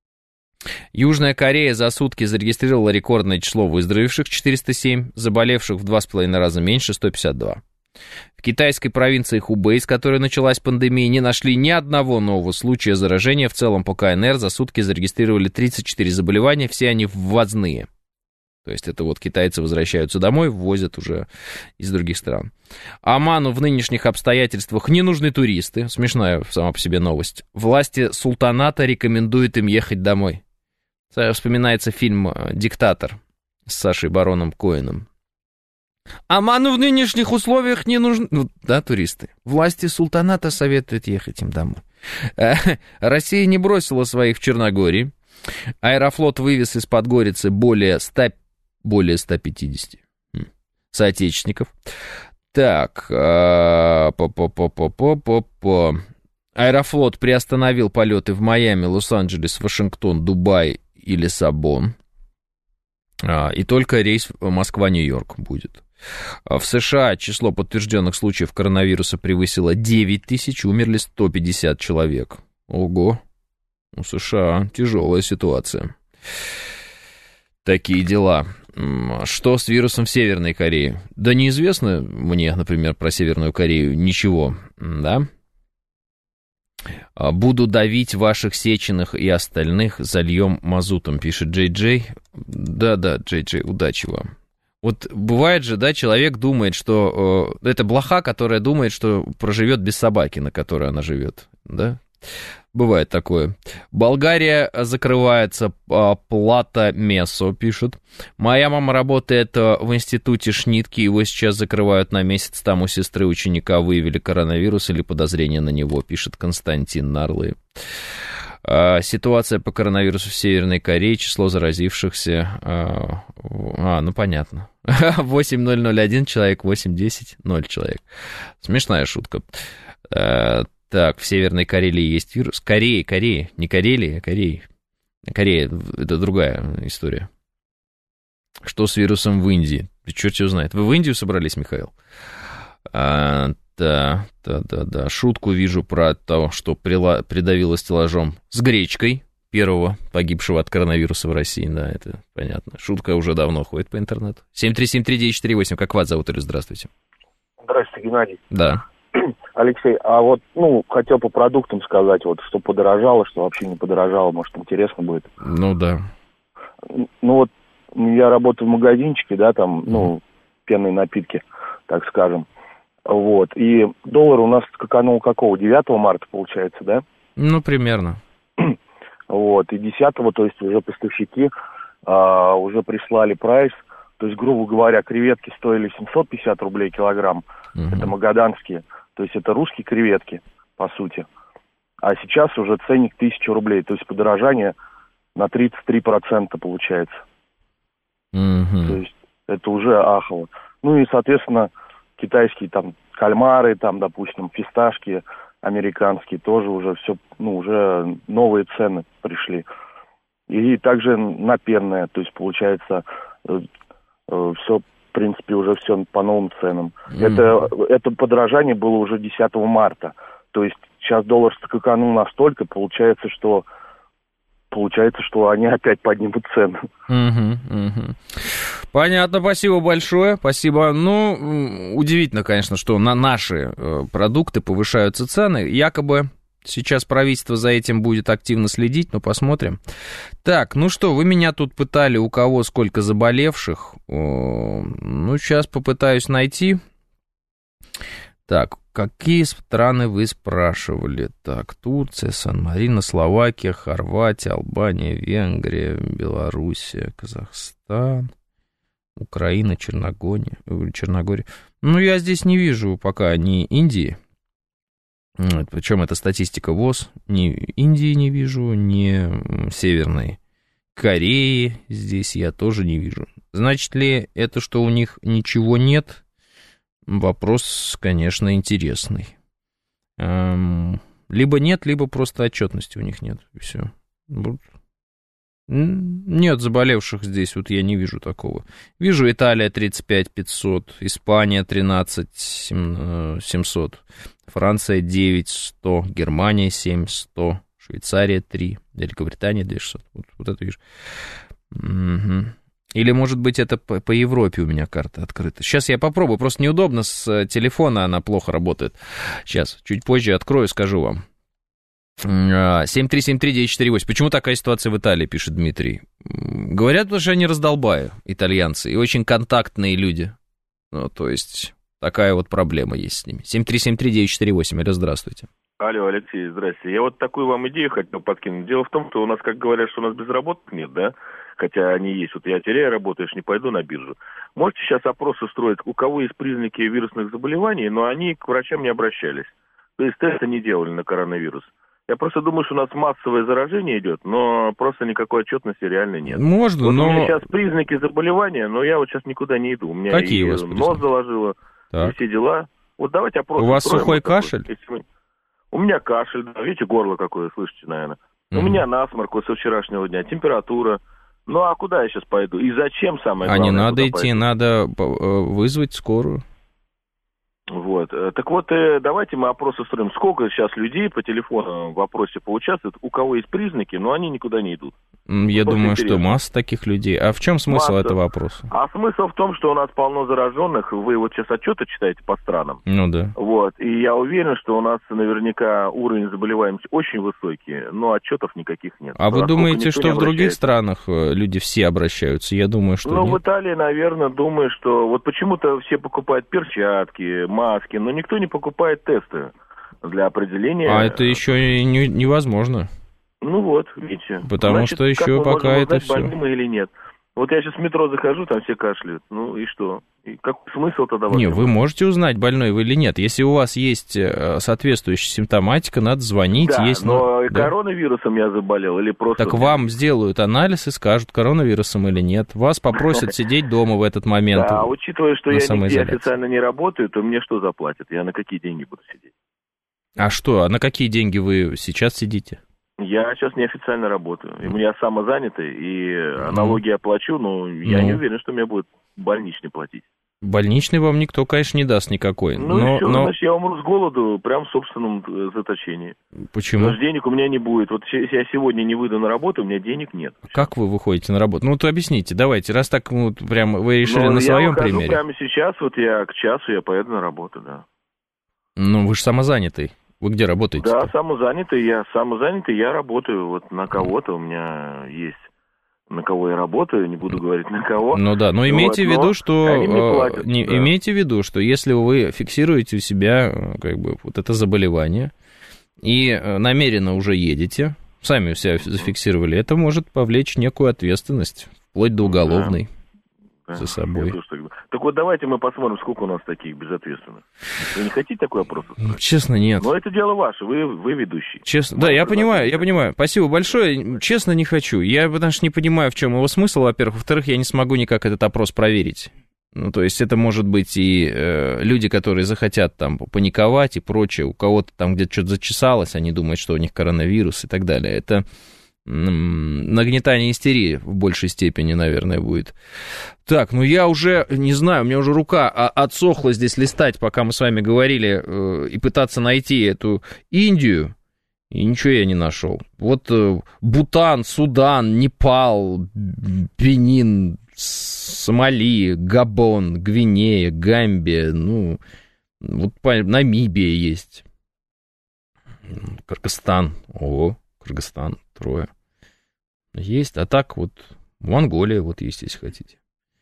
S2: Южная Корея за сутки зарегистрировала рекордное число выздоровевших четыреста семь, заболевших в два с половиной раза меньше сто пятьдесят два. В китайской провинции Хубэй, с которой началась пандемия, не нашли ни одного нового случая заражения. В целом по КНР за сутки зарегистрировали тридцать четыре заболевания, все они ввозные. То есть это вот китайцы возвращаются домой, ввозят уже из других стран. Оману в нынешних обстоятельствах не нужны туристы. Смешная сама по себе новость. Власти султаната рекомендуют им ехать домой. Вспоминается фильм «Диктатор» с Сашей Бароном Коэном. Оману в нынешних условиях не нужны... Ну, да, туристы. Власти султаната советуют ехать им домой. Россия не бросила своих в Черногории. Аэрофлот вывез из Подгорицы более ста, более ста пятидесяти соотечественников. Так, по-по-по-по-по-по-по. Аэрофлот приостановил полеты в Майами, Лос-Анджелес, Вашингтон, Дубай и Лиссабон. И только рейс Москва-Нью-Йорк будет. В США число подтвержденных случаев коронавируса превысило девять тысяч, умерли сто пятьдесят человек. Ого! У США тяжелая ситуация. Такие дела. Что с вирусом в Северной Корее? Да неизвестно мне, например, про Северную Корею ничего, да? Буду давить ваших Сеченых и остальных, зальем мазутом, пишет Джей Джей. Да-да, Джей Джей, удачи вам. Вот бывает же, да, человек думает, что... Э, это блоха, которая думает, что проживет без собаки, на которой она живет, да? Бывает такое. Болгария закрывается, Плата Месо пишет. Моя мама работает в институте Шнитки, его сейчас закрывают на месяц. Там у сестры ученика выявили коронавирус или подозрение на него, пишет Константин Нарлы. Ситуация по коронавирусу в Северной Корее, число заразившихся... А, ну понятно. восемь ноль ноль один человек, восемь десять ноль человек. Смешная шутка. Так, в Северной Карелии есть вирус. Корея, Корея, не Карелия, а Корея. Корея, это другая история. Что с вирусом в Индии? Черт его знает. Вы в Индию собрались, Михаил? А, да, да, да, да. Шутку вижу про то, что прила... придавило стеллажом с гречкой первого погибшего от коронавируса в России. Да, это понятно. Шутка уже давно ходит по интернету. семь три семь три девять четыре восемь. Как вас зовут, Илюш? Здравствуйте.
S7: Здравствуйте, Геннадий.
S2: Да.
S7: Алексей, а вот, ну, хотел по продуктам сказать, вот, что подорожало, что вообще не подорожало, может, интересно будет.
S2: Ну, да.
S7: Ну, вот, я работаю в магазинчике, да, там, ну, пенные напитки, так скажем, вот, и доллар у нас скаканул какого, девятого марта, получается, да?
S2: Ну, примерно.
S7: Вот, и десятого, то есть уже поставщики а, уже прислали прайс, то есть, грубо говоря, креветки стоили семьсот пятьдесят рублей килограмм, uh-huh. Это магаданские. То есть это русские креветки, по сути. А сейчас уже ценник тысяча рублей. То есть подорожание на тридцать три процента получается.
S2: Mm-hmm.
S7: То есть это уже ахово. Ну и, соответственно, китайские там кальмары, там, допустим, фисташки, американские, тоже уже все, ну, уже новые цены пришли. И также на пенное, то есть, получается, э, э, все, в принципе, уже все по новым ценам. Mm-hmm. Это, это подорожание было уже десятого марта. То есть, сейчас доллар скаканул настолько, получается, что Получается, что они опять поднимут цены.
S2: Угу, угу. Понятно, спасибо большое, спасибо. Ну, удивительно, конечно, что на наши продукты повышаются цены. Якобы сейчас правительство за этим будет активно следить, но посмотрим. Так, ну что, вы меня тут пытали, у кого сколько заболевших. Ну, сейчас попытаюсь найти. Так, какие страны вы спрашивали? Так, Турция, Сан-Марино, Словакия, Хорватия, Албания, Венгрия, Белоруссия, Казахстан, Украина, Черногория. Черногория. Ну, я здесь не вижу пока ни Индии. Причем это статистика ВОЗ. Ни Индии не вижу, ни Северной Кореи здесь я тоже не вижу. Значит ли это, что у них ничего нет? Вопрос, конечно, интересный. Эм, либо нет, либо просто отчетности у них нет. И все. Нет заболевших здесь, вот я не вижу такого. Вижу Италия тридцать пять пятьсот, Испания тринадцать семьсот, Франция девять сто, Германия семь сто, Швейцария три, Великобритания две шестьсот. Вот, вот это вижу. Угу. Или, может быть, это по, по Европе у меня карта открыта. Сейчас я попробую, просто неудобно с телефона, она плохо работает. Сейчас, чуть позже открою, скажу вам. семь три семь три девять четыре восемь. Почему такая ситуация в Италии, пишет Дмитрий? Говорят, потому что они раздолбаю, итальянцы, и очень контактные люди. Ну, то есть, такая вот проблема есть с ними. семь три семь три девять четыре восемь. Алло, здравствуйте.
S5: Алло, Алексей, здрасте. Я вот такую вам идею хотел подкинуть. Дело в том, что у нас, как говорят, что у нас безработных нет, да? Хотя они есть. Вот я теряю работу, я ж не пойду на биржу. Можете сейчас опрос устроить, у кого есть признаки вирусных заболеваний, но они к врачам не обращались. То есть тесты не делали на коронавирус. Я просто думаю, что у нас массовое заражение идет, но просто никакой отчетности реально нет.
S2: Можно,
S5: вот
S2: но...
S5: у меня сейчас признаки заболевания, но я вот сейчас никуда не иду. У меня
S2: какие
S5: и
S2: у вас
S5: нос
S2: признаки?
S5: заложило, и все дела. Вот давайте опрос.
S2: У вас
S5: устроим,
S2: сухой
S5: вот
S2: кашель?
S5: Мы... У меня кашель, да. Видите, горло какое, слышите, наверное. Mm-hmm. У меня насморк вот со вчерашнего дня, температура. Ну, а куда я сейчас пойду? И зачем, самое главное?
S2: А не надо идти,
S5: пойду?
S2: Надо вызвать скорую.
S5: Вот. Так вот, давайте мы опрос устроим. Сколько сейчас людей по телефону в опросе поучаствуют, у кого есть признаки, но они никуда не идут.
S2: Я Просто думаю, интересно. Что масса таких людей. А в чем смысл масса. этого опроса?
S5: А смысл в том, что у нас полно зараженных. Вы вот сейчас отчеты читаете по странам.
S2: Ну да.
S5: Вот. И я уверен, что у нас наверняка уровень заболеваемости очень высокий, но отчетов никаких нет.
S2: А вы думаете, что в других странах люди все обращаются? Я думаю, что
S5: Ну,
S2: нет.
S5: в Италии, наверное, думаю, что... Вот почему-то все покупают перчатки, маски, но никто не покупает тесты для определения...
S2: А это еще не, невозможно.
S5: Ну вот, видите.
S2: Потому
S5: Значит,
S2: что еще пока это все.
S5: Больны мы или нет. Вот я сейчас в метро захожу, там все кашляют. Ну и что? И какой смысл тогда?
S2: Не, вы можете узнать, больной вы или нет. Если у вас есть соответствующая симптоматика, надо звонить.
S5: Да,
S2: есть,
S5: но
S2: ну,
S5: коронавирусом да. я заболел или просто...
S2: Так вам сделают анализ и скажут, коронавирусом или нет. Вас попросят сидеть дома в этот момент.
S5: Да, учитывая, что я нигде официально не работаю, то мне что заплатят? Я на какие деньги буду сидеть?
S2: А что, а на какие деньги вы сейчас сидите?
S5: Я сейчас неофициально работаю. У меня самозанятый, и налоги я плачу, но я ну. не уверен, что мне будет больничный платить.
S2: Больничный вам никто, конечно, не даст никакой.
S5: Ну
S2: но,
S5: и все,
S2: но...
S5: значит, я умру с голоду прямо в собственном заточении.
S2: Почему?
S5: Потому что денег у меня не будет. Вот если я сегодня не выйду на работу, у меня денег нет.
S2: Как вы выходите на работу? Ну, вот объясните, давайте, раз так ну, прям вы решили но на своем примере.
S5: Прямо сейчас, вот я к часу я поеду на работу, да.
S2: Ну, вы же самозанятый. Вы где работаете?
S5: Да, самозанятый, я самозанятый, я работаю, вот на кого-то у меня есть, на кого я работаю, не буду говорить на кого.
S2: Ну да, но имейте вот, в виду, что
S5: платят,
S2: не,
S5: да.
S2: имейте в виду, что если вы фиксируете у себя как бы вот это заболевание и намеренно уже едете, сами у себя зафиксировали, это может повлечь некую ответственность, вплоть до уголовной. Да. За собой.
S5: Так. так вот давайте мы посмотрим, сколько у нас таких безответственных. Вы не хотите такой опрос?
S2: Ну, честно, нет.
S5: Но это дело ваше, вы, вы ведущий.
S2: Честно, да, я понимаю, я понимаю. Спасибо большое. Честно, не хочу. Я потому что не понимаю, в чем его смысл, во-первых. Во-вторых, я не смогу никак этот опрос проверить. Ну, то есть это может быть и э, люди, которые захотят там паниковать и прочее, у кого-то там где-то что-то зачесалось, они думают, что у них коронавирус и так далее. Это м- нагнетание истерии в большей степени, наверное, будет. Так, ну я уже, не знаю, у меня уже рука отсохла здесь листать, пока мы с вами говорили, э, и пытаться найти эту Индию, и ничего я не нашел. Вот э, Бутан, Судан, Непал, Бенин, Сомали, Габон, Гвинея, Гамбия, ну, вот Намибия есть. Кыргызстан. О, Кыргызстан, трое. Есть, а так вот Монголия вот есть, если хотите.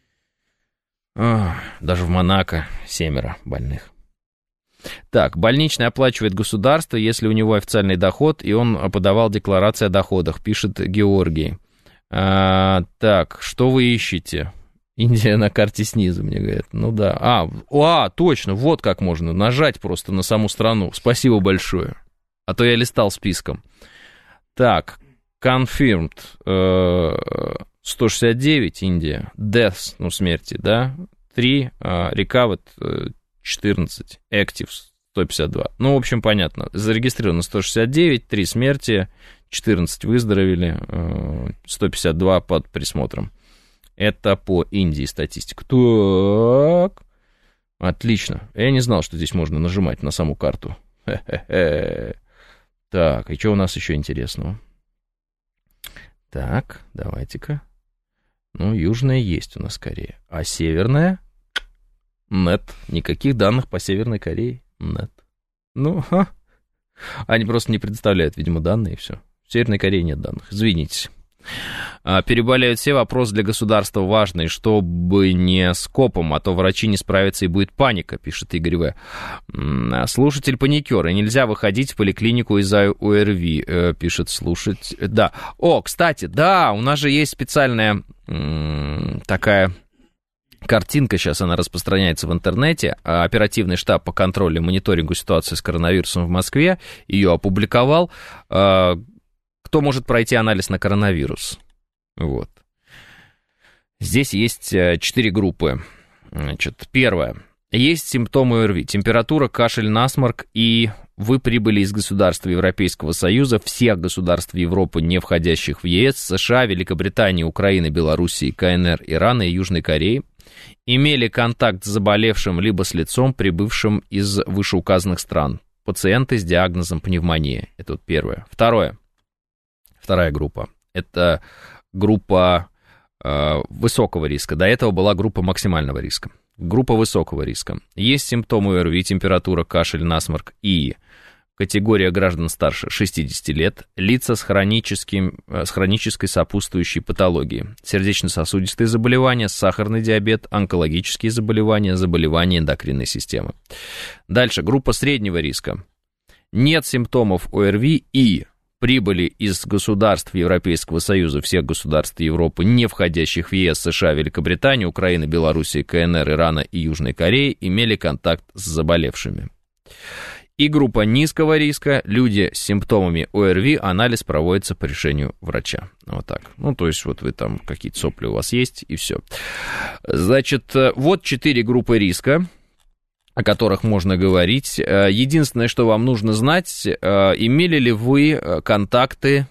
S2: А, даже в Монако семеро больных. Так, больничный оплачивает государство, если у него официальный доход, и он подавал декларации о доходах, пишет Георгий. А, так, что вы ищете? Индия на карте снизу, мне говорят. Ну да. А, а, точно, вот как можно нажать просто на саму страну. Спасибо большое. А то я листал списком. Так, confirmed сто шестьдесят девять, Индия. Deaths, ну смерти, да. три, recovered четырнадцать, active сто пятьдесят два. Ну, в общем, понятно. Зарегистрировано сто шестьдесят девять, три смерти, четырнадцать выздоровели, сто пятьдесят два под присмотром. Это по Индии статистика. Так, отлично. Я не знал, что здесь можно нажимать на саму карту. Хе-хе-хе. Так, и что у нас еще интересного? Так, давайте-ка. Ну, южная есть у нас Корея. А северная? Нет. Никаких данных по Северной Корее. Нет. Ну, ха. Они просто не представляют, видимо, данные, и все. В Северной Корее нет данных. Извините. Переболеют все, вопрос для государства важный, чтобы не скопом, а то врачи не справятся и будет паника, пишет Игорь В. Слушатель паникер, и нельзя выходить в поликлинику из-за ОРВИ, пишет слушатель. Да. О, кстати, да, у нас же есть специальная м- такая картинка, сейчас она распространяется в интернете. Оперативный штаб по контролю и мониторингу ситуации с коронавирусом в Москве ее опубликовал. Кто может пройти анализ на коронавирус? Вот. Здесь есть четыре группы. Значит, первое. Есть симптомы ОРВИ. Температура, кашель, насморк, и вы прибыли из государств Европейского Союза, всех государств Европы, не входящих в ЕС, США, Великобритании, Украины, Белоруссии, КНР, Ирана и Южной Кореи, имели контакт с заболевшим либо с лицом, прибывшим из вышеуказанных стран. Пациенты с диагнозом пневмония. Это вот первое. Второе. Вторая группа. Это группа э, высокого риска. До этого была группа максимального риска. Группа высокого риска. Есть симптомы ОРВИ, температура, кашель, насморк и категория граждан старше шестидесяти лет, лица с, хроническим, с хронической сопутствующей патологией, сердечно-сосудистые заболевания, сахарный диабет, онкологические заболевания, заболевания эндокринной системы. Дальше, группа среднего риска. Нет симптомов ОРВИ и прибыли из государств Европейского Союза, всех государств Европы, не входящих в ЕС, США, Великобритании, Украины, Белоруссии, КНР, Ирана и Южной Кореи, имели контакт с заболевшими. И группа низкого риска, люди с симптомами ОРВИ, анализ проводится по решению врача. Вот так. Ну, то есть, вот вы там, какие-то сопли у вас есть, и все. Значит, вот четыре группы риска, о которых можно говорить. Единственное, что вам нужно знать, имели ли вы контакты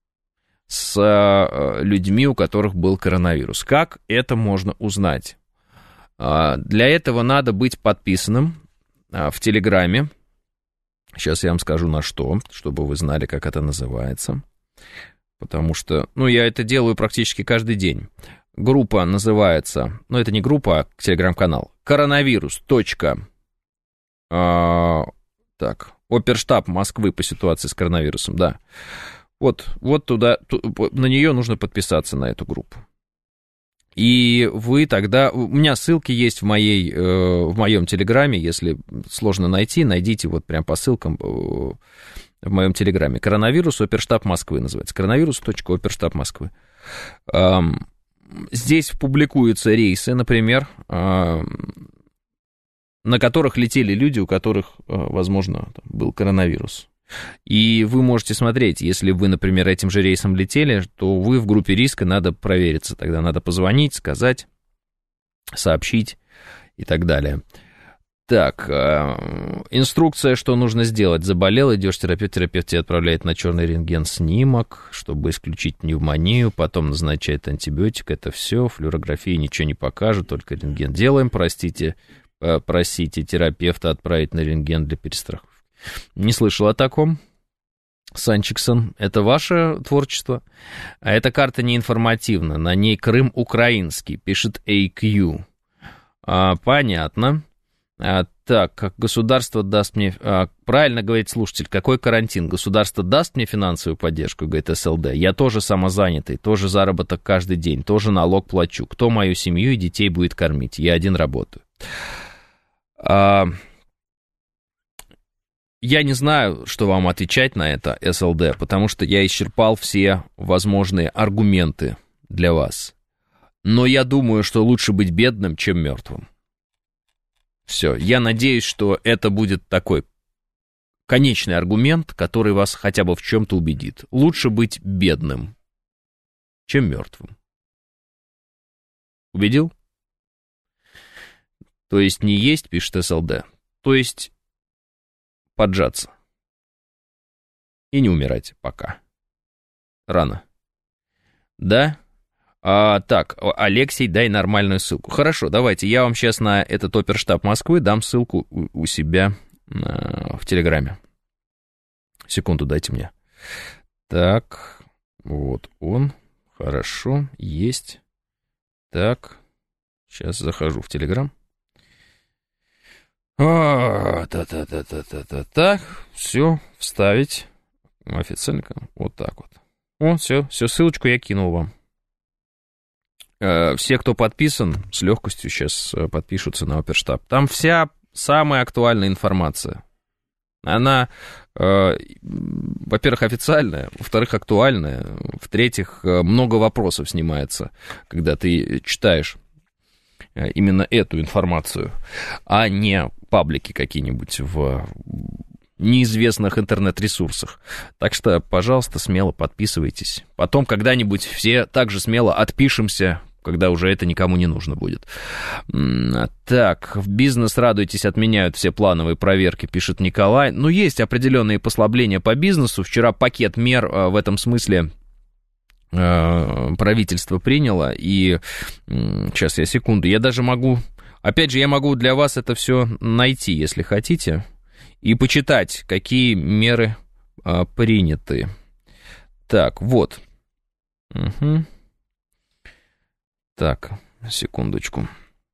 S2: с людьми, у которых был коронавирус. Как это можно узнать? Для этого надо быть подписанным в Телеграме. Сейчас я вам скажу на что, чтобы вы знали, как это называется. Потому что, ну, я это делаю практически каждый день. Группа называется, ну, это не группа, а Телеграм-канал. Коронавирус. А, так, оперштаб Москвы по ситуации с коронавирусом, да. Вот, вот туда, ту, на нее нужно подписаться, на эту группу. И вы тогда, у меня ссылки есть в, моей, э, в моем Телеграме, если сложно найти, найдите вот прям по ссылкам э, в моем Телеграме. Коронавирус, оперштаб Москвы называется. Коронавирус.оперштаб Москвы. Э, здесь публикуются рейсы, например, э, на которых летели люди, у которых, возможно, был коронавирус. И вы можете смотреть, если вы, например, этим же рейсом летели, то вы в группе риска, надо провериться, тогда надо позвонить, сказать, сообщить, и так далее. Так, э, инструкция, что нужно сделать. Заболел, идешь к терапевту, терапевт тебя отправляет на черный рентген снимок, чтобы исключить пневмонию, потом назначает антибиотик, это все, флюорография ничего не покажет, только рентген делаем, простите, э, просите терапевта отправить на рентген для перестраховки. Не слышал о таком. Санчиксон, это ваше творчество? А эта карта не информативна, на ней Крым украинский, пишет эй кью. А, понятно. А, так, как государство даст мне... А, правильно говорит слушатель, какой карантин? Государство даст мне финансовую поддержку, говорит эс эл дэ. Я тоже самозанятый, тоже заработок каждый день, тоже налог плачу. Кто мою семью и детей будет кормить? Я один работаю. А, я не знаю, что вам отвечать на это, эс эл дэ, потому что я исчерпал все возможные аргументы для вас. Но я думаю, что лучше быть бедным, чем мертвым. Все, я надеюсь, что это будет такой конечный аргумент, который вас хотя бы в чем-то убедит. Лучше быть бедным, чем мертвым. Убедил? То есть не есть, пишет эс эл дэ, то есть поджаться и не умирать пока. Рано. Да? А, так, Алексей, дай нормальную ссылку. Хорошо, давайте, я вам сейчас на этот оперштаб Москвы дам ссылку у, у себя а, в Телеграме. Секунду дайте мне. Так, вот он. Хорошо, есть. Так, сейчас захожу в Телеграм. А, та-та-та-та-та-та. Так, все, вставить. Официально, вот так вот. О, все, все, ссылочку я кинул вам. Все, кто подписан, с легкостью сейчас подпишутся на оперштаб. Там вся самая актуальная информация. Она, э, во-первых, официальная, во-вторых, актуальная, в-третьих, много вопросов снимается, когда ты читаешь именно эту информацию, а не паблики какие-нибудь в неизвестных интернет-ресурсах. Так что, пожалуйста, смело подписывайтесь. Потом когда-нибудь все также смело отпишемся, когда уже это никому не нужно будет. Так, в бизнес, радуйтесь, отменяют все плановые проверки, пишет Николай. Ну, есть определенные послабления по бизнесу. Вчера пакет мер в этом смысле правительство приняло. И сейчас я секунду, я даже могу... Опять же, я могу для вас это все найти, если хотите, и почитать, какие меры а, приняты. Так, вот. Угу. Так, секундочку.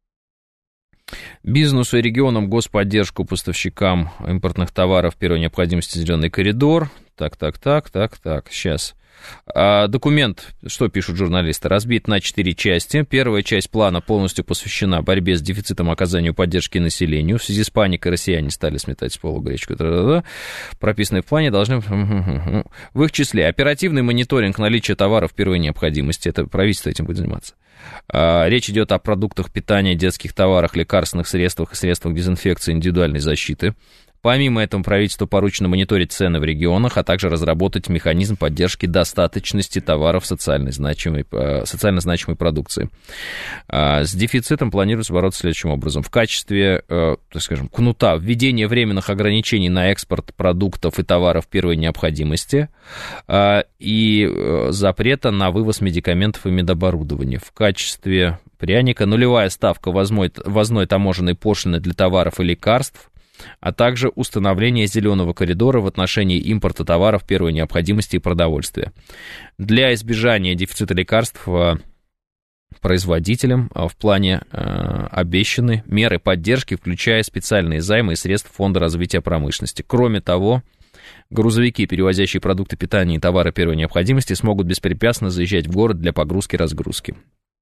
S2: Бизнесу и регионам господдержку поставщикам импортных товаров первой необходимости «Зеленый коридор». Так, так, так, так, так, сейчас. А, документ, что пишут журналисты, разбит на четыре части. Первая часть плана полностью посвящена борьбе с дефицитом, оказанию поддержки населению. В связи с паникой россияне стали сметать с пола гречку. Прописанные в плане должны... В их числе оперативный мониторинг наличия товаров первой необходимости. Это правительство этим будет заниматься. А, речь идет о продуктах питания, детских товарах, лекарственных средствах и средствах дезинфекции и индивидуальной защиты. Помимо этого, правительству поручено мониторить цены в регионах, а также разработать механизм поддержки достаточности товаров социально значимой, социально значимой продукции. С дефицитом планируется бороться следующим образом. В качестве, так скажем, кнута введение временных ограничений на экспорт продуктов и товаров первой необходимости и запрета на вывоз медикаментов и медоборудования. В качестве пряника нулевая ставка ввозной, ввозной таможенной пошлины для товаров и лекарств, а также установление зеленого коридора в отношении импорта товаров первой необходимости и продовольствия. Для избежания дефицита лекарств производителям в плане э, обещаны меры поддержки, включая специальные займы и средства Фонда развития промышленности. Кроме того, грузовики, перевозящие продукты питания и товары первой необходимости, смогут беспрепятственно заезжать в город для погрузки-разгрузки.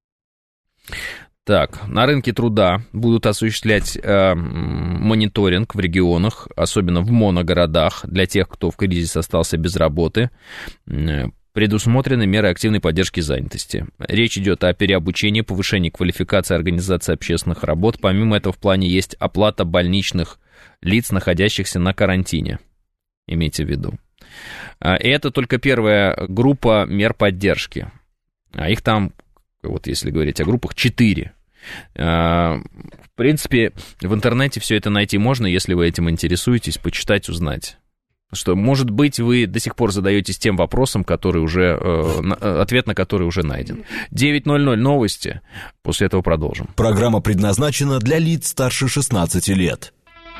S2: Так, на рынке труда будут осуществлять э, мониторинг в регионах, особенно в моногородах, для тех, кто в кризисе остался без работы. Предусмотрены меры активной поддержки занятости. Речь идет о переобучении, повышении квалификации организации общественных работ. Помимо этого, в плане есть оплата больничных лиц, находящихся на карантине. Имейте в виду. И это только первая группа мер поддержки. А их там, вот если говорить о группах, четыре. В принципе, в интернете все это найти можно, если вы этим интересуетесь, почитать, узнать. Что, может быть, вы до сих пор задаетесь тем вопросом, который уже, э, ответ на который уже найден. девять ноль ноль новости. После этого продолжим.
S1: Программа предназначена для лиц старше шестнадцати лет.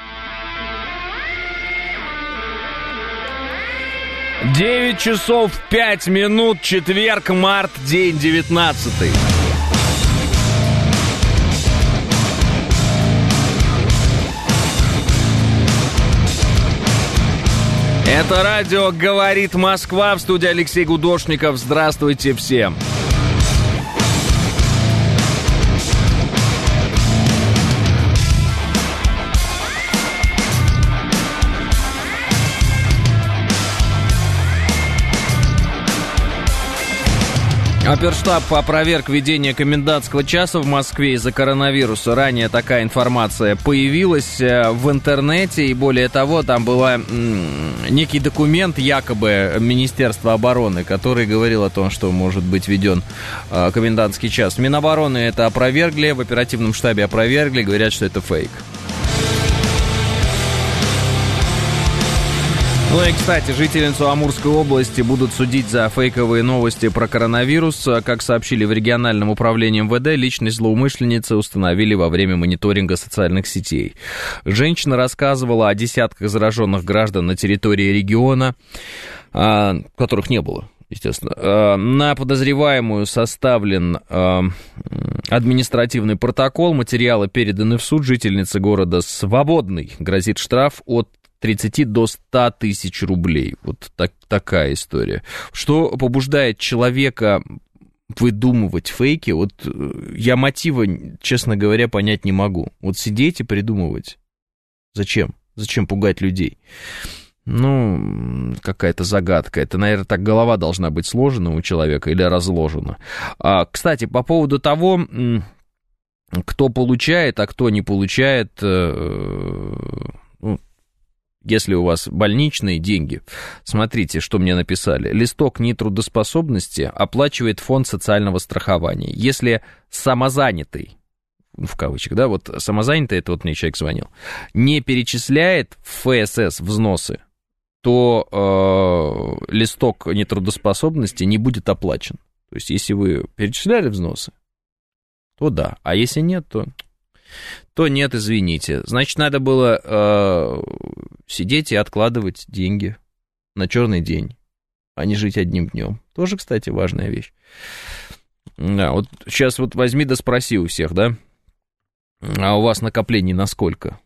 S2: девять часов пять минут, четверг, март, день девятнадцатый. Это радио «Говорит Москва», в студии Алексей Гудошников. Здравствуйте всем. Оперштаб опроверг введение комендантского часа в Москве из-за коронавируса. Ранее такая информация появилась в интернете, и более того, там был некий документ якобы Министерства обороны, который говорил о том, что может быть введен комендантский час. Минобороны это опровергли, в оперативном штабе опровергли, говорят, что это фейк. Ну и, кстати, жительницу Амурской области будут судить за фейковые новости про коронавирус. Как сообщили в региональном управлении эм вэ дэ, личность злоумышленницы установили во время мониторинга социальных сетей. Женщина рассказывала о десятках зараженных граждан на территории региона, которых не было, естественно. На подозреваемую составлен административный протокол, материалы переданы в суд. Жительнице города Свободный грозит штраф от тридцати до ста тысяч рублей. Вот так, такая история. Что побуждает человека выдумывать фейки? Вот я мотива, честно говоря, понять не могу. Вот сидеть и придумывать. Зачем? Зачем пугать людей? Ну, какая-то загадка. Это, наверное, так голова должна быть сложена у человека или разложена. А, кстати, по поводу того, кто получает, а кто не получает... Ну, если у вас больничные деньги, смотрите, что мне написали. Листок нетрудоспособности оплачивает фонд социального страхования. Если самозанятый, в кавычках, да, вот самозанятый, это вот мне человек звонил, не перечисляет в эф эс эс взносы, то э, листок нетрудоспособности не будет оплачен. То есть, если вы перечисляли взносы, то да, а если нет, то... то нет, извините. Значит, надо было э, сидеть и откладывать деньги на черный день, а не жить одним днем. Тоже, кстати, важная вещь. Да, вот сейчас вот возьми да спроси у всех, да? А у вас накоплений на сколько?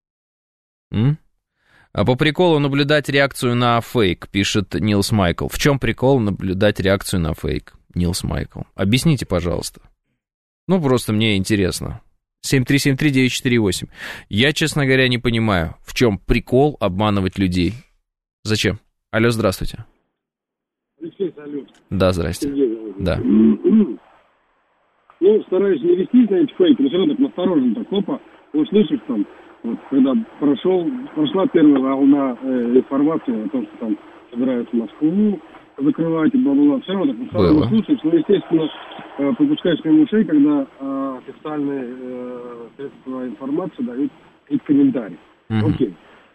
S2: М? А по приколу наблюдать реакцию на фейк, пишет Нилс Майкл. В чем прикол наблюдать реакцию на фейк, Нилс Майкл? Объясните, пожалуйста. Ну, просто мне интересно. семь три семь три девять четыре восемь. Я, честно говоря, не понимаю, в чем прикол обманывать людей. Зачем? Алло, здравствуйте.
S8: Алексей, салют.
S2: Да, здрасте.
S8: Сергей,
S2: да.
S8: Ну, стараюсь не вестись на эти фейки, но все равно так насторожен, так, опа, услышишь там, вот, когда прошел, прошла первая волна э, информации о том, что там собираются Москву закрывать и бла-бла-бла, все равно так настороженно слушаешь, но, естественно, э, пропускаешь мимо ушей, когда э, официальные э, средства информации дают какие-то комментарии. Mm-hmm. Окей.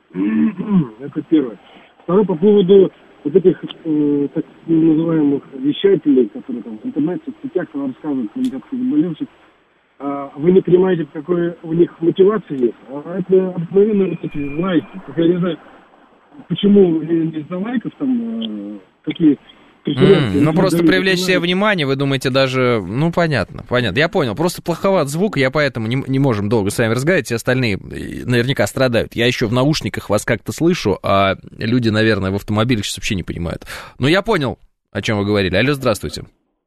S8: Это первое. Второе, по поводу вот этих э, так называемых вещателей, которые там в интернете, в сетях рассказывают про некоторых заболевших, а вы не понимаете, какой у них мотивация есть. А это обыкновенно вот эти лайки. Так я не знаю, почему из-за лайков там э, какие...
S2: Mm, ну, просто привлечь себе внимание, вы думаете даже... Ну, понятно, понятно. Я понял, просто плоховат звук, я поэтому не, не можем долго с вами разговаривать, все остальные наверняка страдают. Я еще в наушниках вас как-то слышу, а люди, наверное, в автомобилях сейчас вообще не понимают. Но я понял, о чем вы говорили. Алло, здравствуйте.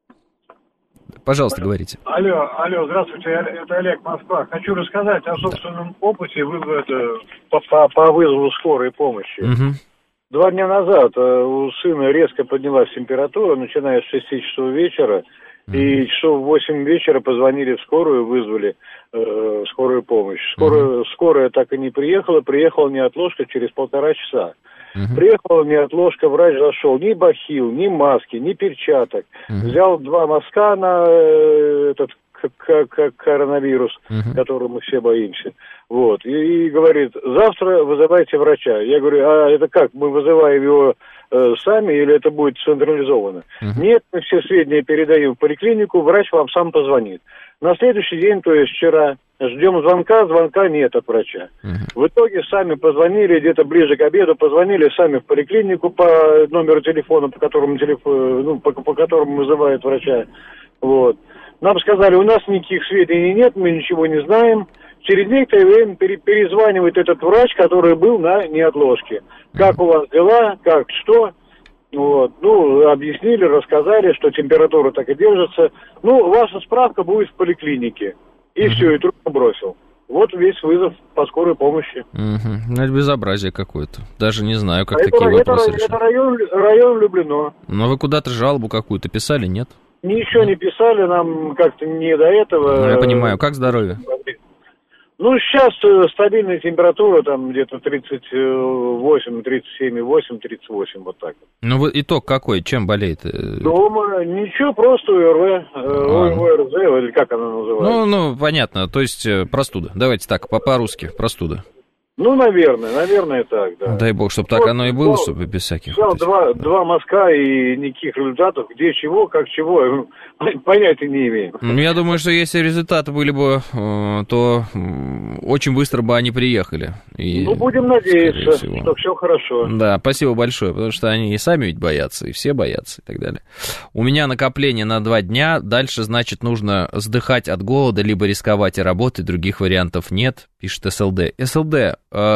S2: Пожалуйста, говорите.
S9: Алло, алло, здравствуйте, это Олег, Москва. Хочу рассказать о собственном опыте по, по, по вызову скорой помощи. Угу. Два дня назад у сына резко поднялась температура, начиная с шести часов вечера, mm-hmm. и часов в восемь вечера позвонили в скорую, вызвали э, скорую помощь. Скорая, mm-hmm. скорая так и не приехала, приехала неотложка через полтора часа. Mm-hmm. Приехала неотложка, врач зашел, ни бахил, ни маски, ни перчаток. Mm-hmm. Взял два мазка на э, этот коронавирус, uh-huh. которого мы все боимся. Вот. И, и говорит, завтра вызывайте врача. Я говорю, а это как, мы вызываем его э, сами или это будет централизовано? Uh-huh. Нет, мы все сведения передаем в поликлинику, врач вам сам позвонит. На следующий день, то есть вчера, ждем звонка, звонка нет от врача. Uh-huh. В итоге сами позвонили, где-то ближе к обеду, позвонили сами в поликлинику по номеру телефона, по которому, телефон, ну, по, по которому вызывают врача. Вот. Нам сказали, у нас никаких сведений нет, мы ничего не знаем. Через некоторое время перезванивает этот врач, который был на неотложке. Как у вас дела, как, что? Вот. Ну, объяснили, рассказали, что температура так и держится. Ну, ваша справка будет в поликлинике. И uh-huh. все, и трубку бросил. Вот весь вызов по скорой помощи.
S2: Uh-huh. Ну, это безобразие какое-то. Даже не знаю, как
S9: а
S2: такие
S9: это,
S2: вопросы
S9: это,
S2: решать.
S9: Это район, район Люблино.
S2: Но вы куда-то жалобу какую-то писали, нет?
S9: Ничего не писали, нам как-то не до этого.
S2: Ну, я понимаю. Как здоровье?
S9: Ну, сейчас стабильная температура, там где-то тридцать восемь, тридцать семь, восемь, тридцать восемь, вот так.
S2: Ну, вот итог какой? Чем болеет?
S9: Дома ничего, просто ОРВ, а, ОРЗ, или как она называется?
S2: Ну, ну, понятно, то есть простуда. Давайте так, по-русски, простуда.
S9: Ну, наверное, наверное, так, да.
S2: Дай бог, чтобы так вот, оно и было, вот, чтобы без всяких...
S9: Вот два, два мазка и никаких результатов, где чего, как чего, понятия не имеем.
S2: Ну, я думаю, что если результаты были бы, то очень быстро бы они приехали. И,
S9: ну, будем надеяться, что все хорошо.
S2: Да, спасибо большое, потому что они и сами ведь боятся, и все боятся, и так далее. У меня накопление на два дня, дальше, значит, нужно сдыхать от голода, либо рисковать и работать, других вариантов нет, пишет СЛД. СЛД,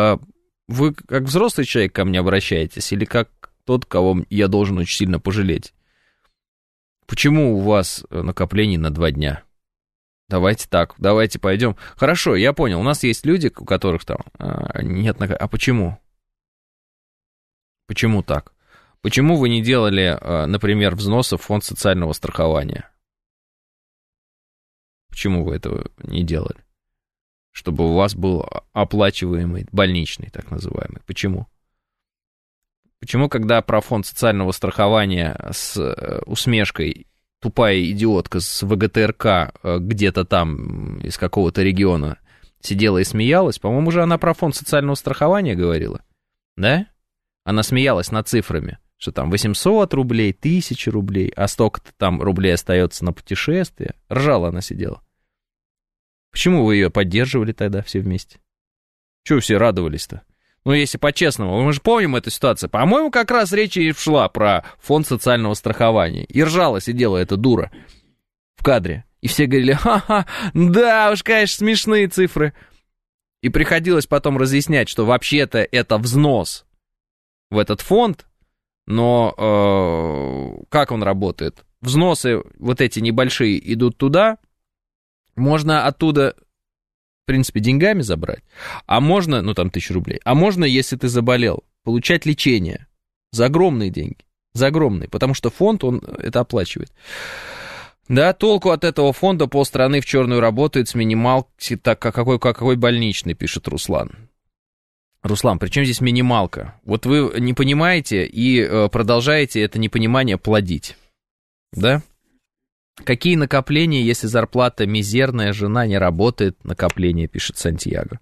S2: вы как взрослый человек ко мне обращаетесь или как тот, кого я должен очень сильно пожалеть? Почему у вас накопление на два дня? Давайте так, давайте пойдем. Хорошо, я понял, у нас есть люди, у которых там а, нет накопления. А почему? Почему так? Почему вы не делали, например, взносов в фонд социального страхования? Почему вы этого не делали? Чтобы у вас был оплачиваемый больничный, так называемый. Почему? Почему, когда про фонд социального страхования с усмешкой тупая идиотка с ВГТРК где-то там из какого-то региона сидела и смеялась, по-моему, уже она про фонд социального страхования говорила, да? Она смеялась над цифрами, что там восемьсот рублей, тысяча рублей, а столько-то там рублей остается на путешествие. Ржала она сидела. Почему вы ее поддерживали тогда все вместе? Чего все радовались-то? Ну, если по-честному, мы же помним эту ситуацию. По-моему, как раз речь и шла про фонд социального страхования. И ржала сидела эта дура в кадре. И все говорили, ха-ха, да уж, конечно, смешные цифры. И приходилось потом разъяснять, что вообще-то это взнос в этот фонд, но э, как он работает? Взносы вот эти небольшие идут туда, можно оттуда, в принципе, деньгами забрать, а можно, ну там тысячу рублей, а можно, если ты заболел, получать лечение за огромные деньги, за огромные, потому что фонд, он это оплачивает. Да, толку от этого фонда полстраны в черную работает с минималкой, так какой, какой больничный, пишет Руслан. Руслан, при чем здесь минималка? Вот вы не понимаете и продолжаете это непонимание плодить, да? Какие накопления, если зарплата мизерная, жена не работает? Накопление, пишет Сантьяго.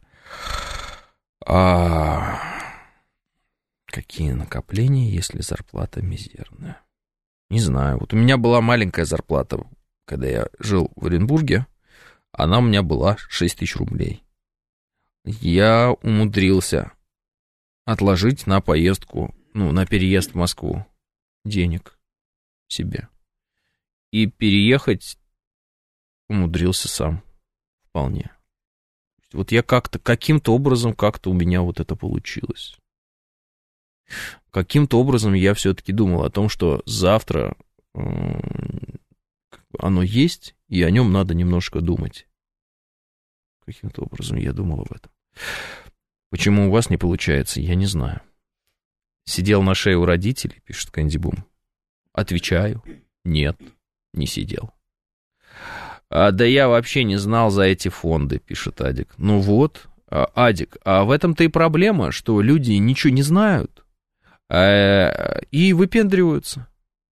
S2: А... Какие накопления, если зарплата мизерная? Не знаю. Вот у меня была маленькая зарплата, когда я жил в Оренбурге. Она у меня была шесть тысяч рублей. Я умудрился отложить на поездку, ну, на переезд в Москву денег себе. И переехать умудрился сам вполне. Вот я как-то, каким-то образом, как-то у меня вот это получилось. Каким-то образом я все-таки думал о том, что завтра э, оно есть, и о нем надо немножко думать. Каким-то образом я думал об этом. Почему у вас не получается, я не знаю. Сидел на шее у родителей, пишет Кэнди Бум. Отвечаю, нет. Не сидел. А, да я вообще не знал за эти фонды, пишет Адик. Ну вот, а, Адик, а в этом-то и проблема, что люди ничего не знают а, и выпендриваются.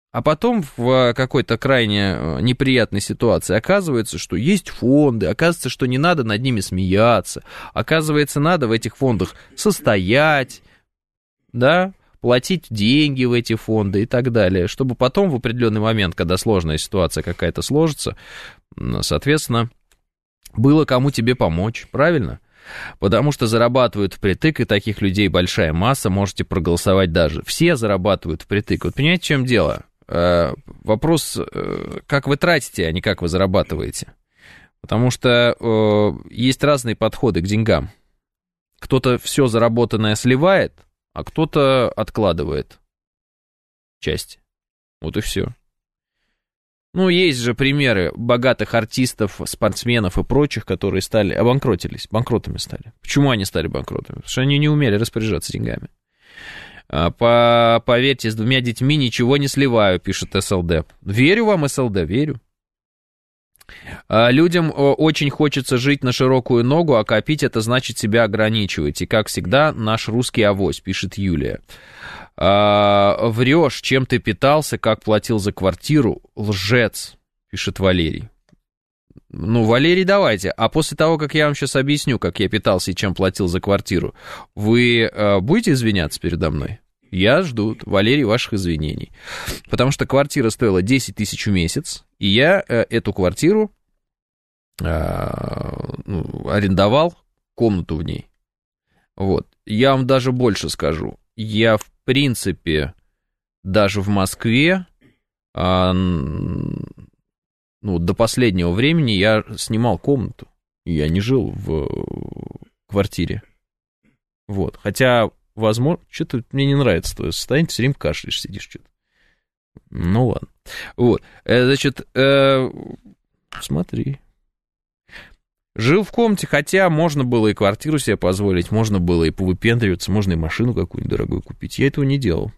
S2: А потом в какой-то крайне неприятной ситуации оказывается, что есть фонды, оказывается, что не надо над ними смеяться, оказывается, надо в этих фондах состоять, да, платить деньги в эти фонды и так далее, чтобы потом в определенный момент, когда сложная ситуация какая-то сложится, соответственно, было кому тебе помочь, правильно? Потому что зарабатывают впритык, и таких людей большая масса, можете проголосовать даже. Все зарабатывают впритык. Вот понимаете, в чем дело? Вопрос, как вы тратите, а не как вы зарабатываете. Потому что э, есть разные подходы к деньгам. Кто-то все заработанное сливает, а кто-то откладывает часть. Вот и все. Ну, есть же примеры богатых артистов, спортсменов и прочих, которые стали, обанкротились, банкротами стали. Почему они стали банкротами? Потому что они не умели распоряжаться деньгами. По, поверьте, с двумя детьми ничего не сливаю, пишет эс эл дэ. Верю вам, эс эл дэ, верю. Людям очень хочется жить на широкую ногу, а копить это значит себя ограничивать. И, как всегда, наш русский авось, пишет Юлия. Врешь, чем ты питался, как платил за квартиру, лжец, пишет Валерий. Ну, Валерий, давайте. А после того, как я вам сейчас объясню, как я питался и чем платил за квартиру, вы э, будете извиняться передо мной? Я жду, Валерий, ваших извинений. Потому что квартира стоила десять тысяч в месяц, и я э, эту квартиру э, ну, арендовал, комнату в ней. Вот. Я вам даже больше скажу. Я, в принципе, даже в Москве... Э, Ну, до последнего времени я снимал комнату, я не жил в квартире. Вот, хотя, возможно, что-то мне не нравится твое состояние, ты все время кашляешь, сидишь что-то. Ну, ладно. Вот, значит, э, смотри. Жил в комнате, хотя можно было и квартиру себе позволить, можно было и повыпендриваться, можно и машину какую-нибудь дорогую купить. Я этого не делал.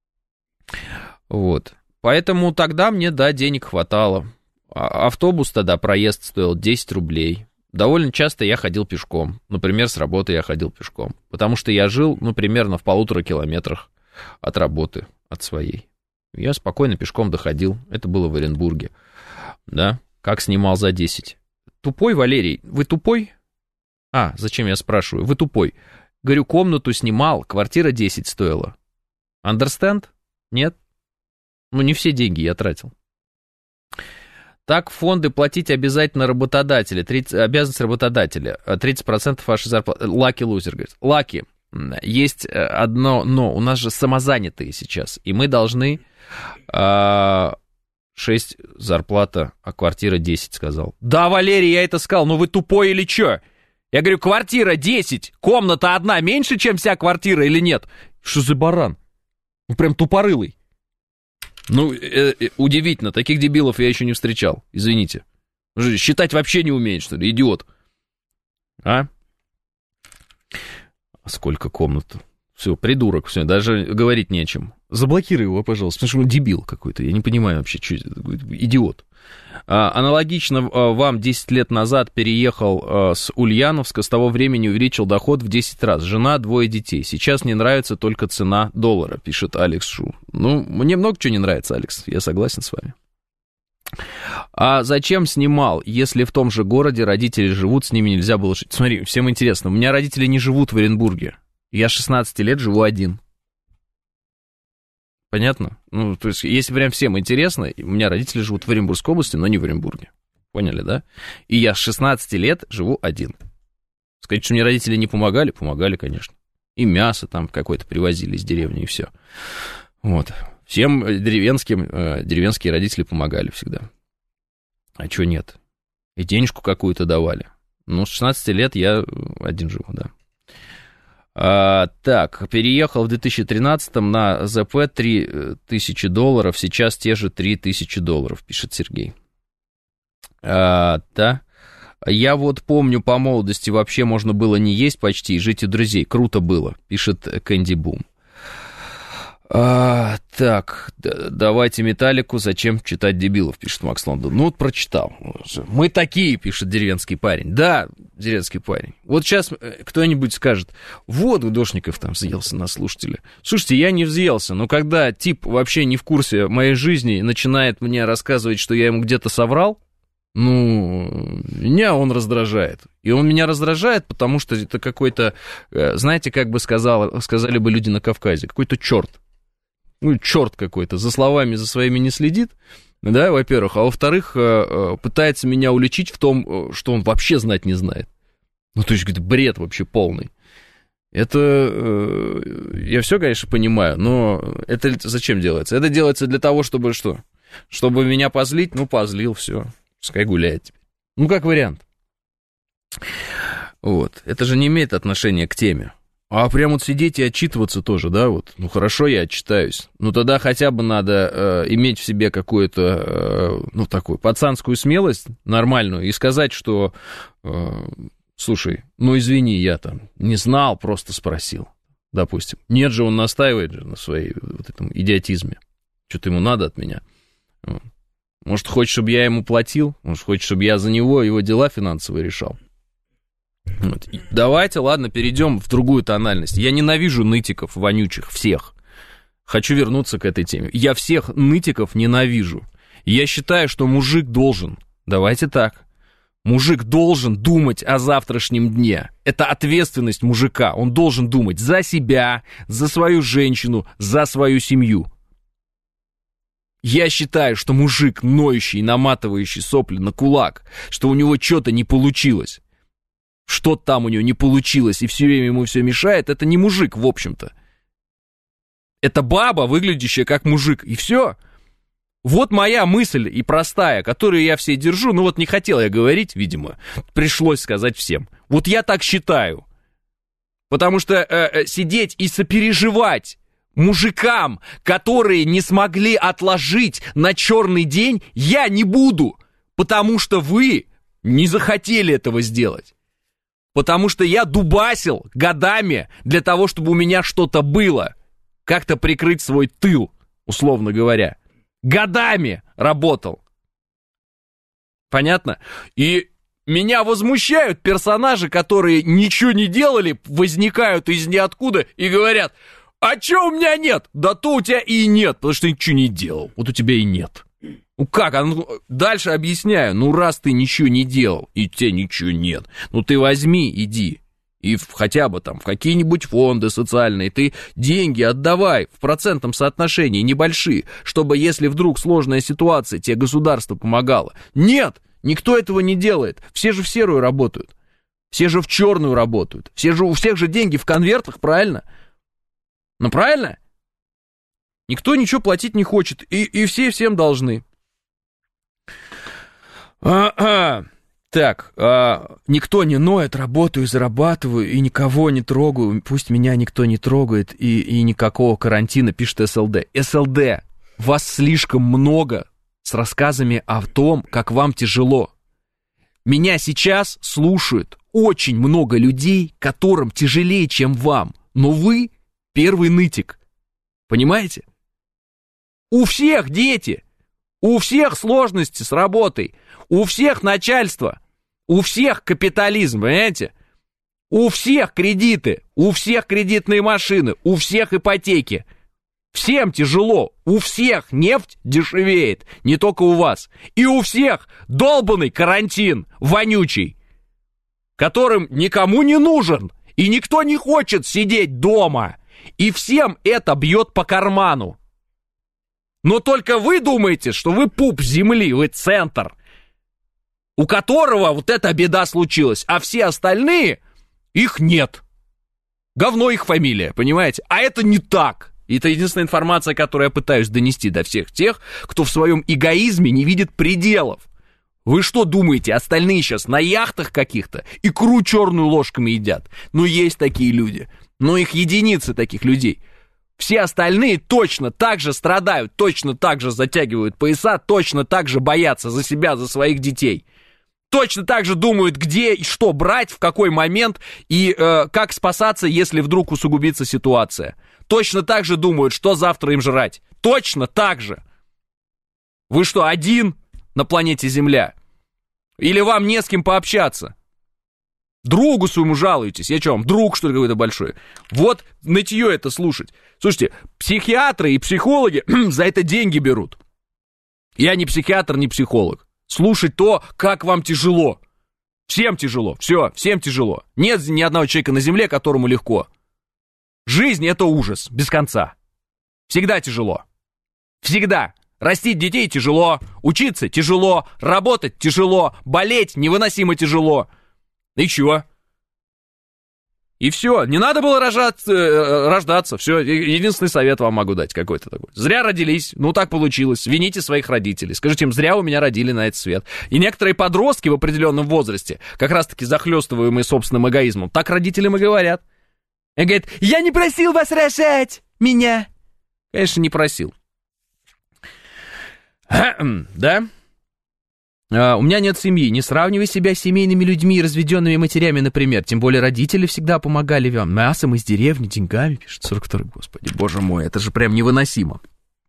S2: Вот, поэтому тогда мне, да, денег хватало. Автобус тогда, проезд стоил десять рублей. Довольно часто я ходил пешком. Например, с работы я ходил пешком. Потому что я жил, ну, примерно в полутора километрах от работы, от своей. Я спокойно пешком доходил. Это было в Оренбурге. Да, как снимал за десять. Тупой, Валерий? Вы тупой? А, зачем я спрашиваю? Вы тупой. Говорю, комнату снимал, квартира десять стоила. Understand? Нет? Ну, не все деньги я тратил. Так, фонды платить обязательно работодателя, тридцать, обязанность работодателя, тридцать процентов вашей зарплаты. Lucky loser, говорит. Lucky. Есть одно но, у нас же самозанятые сейчас, и мы должны э, шесть зарплата, а квартира десять, сказал. Да, Валерий, я это сказал, ну вы тупой или что? Я говорю, квартира десять, комната одна меньше, чем вся квартира или нет? Что за баран? Ну, прям тупорылый. Ну, э, э, удивительно, таких дебилов я еще не встречал, извините. Считать вообще не умеет, что ли, идиот. А? Сколько комнат? Все, придурок, все, даже говорить не о чем. Заблокируй его, пожалуйста, потому что он дебил какой-то, я не понимаю вообще, что это, идиот. А, аналогично а, вам десять лет назад переехал а, с Ульяновска, с того времени увеличил доход в десять раз. Жена, двое детей. Сейчас не нравится только цена доллара, пишет Алекс Шу. Ну, мне много чего не нравится, Алекс, я согласен с вами. А зачем снимал, если в том же городе родители живут, с ними нельзя было жить? Смотри, всем интересно, у меня родители не живут в Оренбурге. Я с шестнадцати лет живу один. Понятно? Ну, то есть, если прям всем интересно, у меня родители живут в Оренбургской области, но не в Оренбурге. Поняли, да? И я с шестнадцати лет живу один. Сказать, что мне родители не помогали? Помогали, конечно. И мясо там какое-то привозили из деревни, и все. Вот. Всем деревенским, э, деревенские родители помогали всегда. А чего нет? И денежку какую-то давали. Ну, с шестнадцати лет я один живу, да. А, так, переехал в две тысячи тринадцатом на зэ пэ три тысячи долларов, сейчас те же три тысячи долларов, пишет Сергей. А, да. Я вот помню, по молодости вообще можно было не есть почти и жить у друзей. Круто было, пишет Кэнди Бум. А, Так, д- давайте Металлику, зачем читать дебилов, пишет Макс Лондон. Ну вот прочитал. Мы такие, пишет деревенский парень. Да, деревенский парень. Вот сейчас кто-нибудь скажет, вот Гудошников там взъелся на слушателя. Слушайте, я не взъелся, но когда тип вообще не в курсе моей жизни начинает мне рассказывать, что я ему где-то соврал, ну, меня он раздражает. И он меня раздражает, потому что это какой-то, знаете, как бы сказал, сказали бы люди на Кавказе, какой-то черт. Ну, черт какой-то, за словами, за своими не следит, да, во-первых, а во-вторых, пытается меня уличить в том, что он вообще знать не знает. Ну, то есть, говорит, бред вообще полный. Это, я все, конечно, понимаю, но это зачем делается? Это делается для того, чтобы что? Чтобы меня позлить? Ну, позлил, все, пускай гуляет теперь. Ну, как вариант. Вот, это же не имеет отношения к теме. А прям вот сидеть и отчитываться тоже, да, вот, ну хорошо, я отчитаюсь, ну тогда хотя бы надо э, иметь в себе какую-то, э, ну такую пацанскую смелость нормальную и сказать, что, э, слушай, ну извини, я там не знал, просто спросил, допустим. Нет же, он настаивает же на своей вот этом идиотизме, что-то ему надо от меня. Может, хочет, чтобы я ему платил, может, хочет, чтобы я за него его дела финансовые решал. Вот. Давайте, ладно, перейдем в другую тональность. Я ненавижу нытиков вонючих, всех. Хочу вернуться к этой теме. Я всех нытиков ненавижу. Я считаю, что мужик должен, давайте так, мужик должен думать о завтрашнем дне. Это ответственность мужика. Он должен думать за себя, за свою женщину, за свою семью. Я считаю, что мужик, ноющий, наматывающий сопли на кулак, что у него что-то не получилось, что там у него не получилось, и все время ему все мешает, это не мужик, в общем-то. Это баба, выглядящая как мужик, и все. Вот моя мысль и простая, которую я все держу, ну вот не хотел я говорить, видимо, пришлось сказать всем. Вот я так считаю. Потому что э, сидеть и сопереживать мужикам, которые не смогли отложить на черный день, я не буду, потому что вы не захотели этого сделать. Потому что я дубасил годами для того, чтобы у меня что-то было. Как-то прикрыть свой тыл, условно говоря. Годами работал. Понятно? И меня возмущают персонажи, которые ничего не делали, возникают из ниоткуда и говорят, а чё у меня нет? Да то у тебя и нет, потому что ты ничего не делал. Вот у тебя и нет. Ну как? А ну, дальше объясняю. Ну раз ты ничего не делал, и у тебя ничего нет, ну ты возьми, иди. И в, хотя бы там в какие-нибудь фонды социальные ты деньги отдавай в процентном соотношении небольшие, чтобы если вдруг сложная ситуация, тебе государство помогало. Нет, никто этого не делает. Все же в серую работают. Все же в черную работают. Все же, у всех же деньги в конвертах, правильно? Ну правильно? Никто ничего платить не хочет, и, и все всем должны. А-а. Так, а, никто не ноет, работаю, зарабатываю, и никого не трогаю, пусть меня никто не трогает, и, и никакого карантина, пишет эс эл дэ. эс эл дэ, вас слишком много с рассказами о том, как вам тяжело. Меня сейчас слушают очень много людей, которым тяжелее, чем вам, но вы первый нытик, понимаете? У всех дети, у всех сложности с работой, у всех начальство, у всех капитализм, понимаете? У всех кредиты, у всех кредитные машины, у всех ипотеки. Всем тяжело, у всех нефть дешевеет, не только у вас. И у всех долбанный карантин вонючий, которым никому не нужен, и никто не хочет сидеть дома. И всем это бьет по карману. Но только вы думаете, что вы пуп земли, вы центр, у которого вот эта беда случилась, а все остальные, их нет. Говно их фамилия, понимаете? А это не так. И это единственная информация, которую я пытаюсь донести до всех тех, кто в своем эгоизме не видит пределов. Вы что думаете, остальные сейчас на яхтах каких-то икру черную ложками едят? Ну, есть такие люди. Но их единицы таких людей. Все остальные точно так же страдают, точно так же затягивают пояса, точно так же боятся за себя, за своих детей. Точно так же думают, где и что брать, в какой момент и э, как спасаться, если вдруг усугубится ситуация. Точно так же думают, что завтра им жрать. Точно так же. Вы что, один на планете Земля? Или вам не с кем пообщаться? Другу своему жалуетесь. Я что, вам друг, что ли, какой-то большой? Вот нытье это слушать. Слушайте, психиатры и психологи за это деньги берут. Я не психиатр, не психолог. Слушать то, как вам тяжело. Всем тяжело, все, всем тяжело. Нет ни одного человека на земле, которому легко. Жизнь — это ужас, без конца. Всегда тяжело. Всегда. Растить детей тяжело, учиться тяжело, работать тяжело, болеть невыносимо тяжело. И чего? И все, не надо было рожать, э, рождаться, все, единственный совет вам могу дать какой-то такой. Зря родились, ну так получилось, вините своих родителей, скажите им, зря у меня родили на этот свет. И некоторые подростки в определенном возрасте, как раз-таки захлестываемые собственным эгоизмом, так родителям и говорят. И говорят, я не просил вас рожать меня. Конечно, не просил. Да? Uh, у меня нет семьи. Не сравнивай себя с семейными людьми и разведенными матерями, например. Тем более родители всегда помогали вам. Мясом из деревни, деньгами, пишет сорок второй. Господи, боже мой, это же прям невыносимо.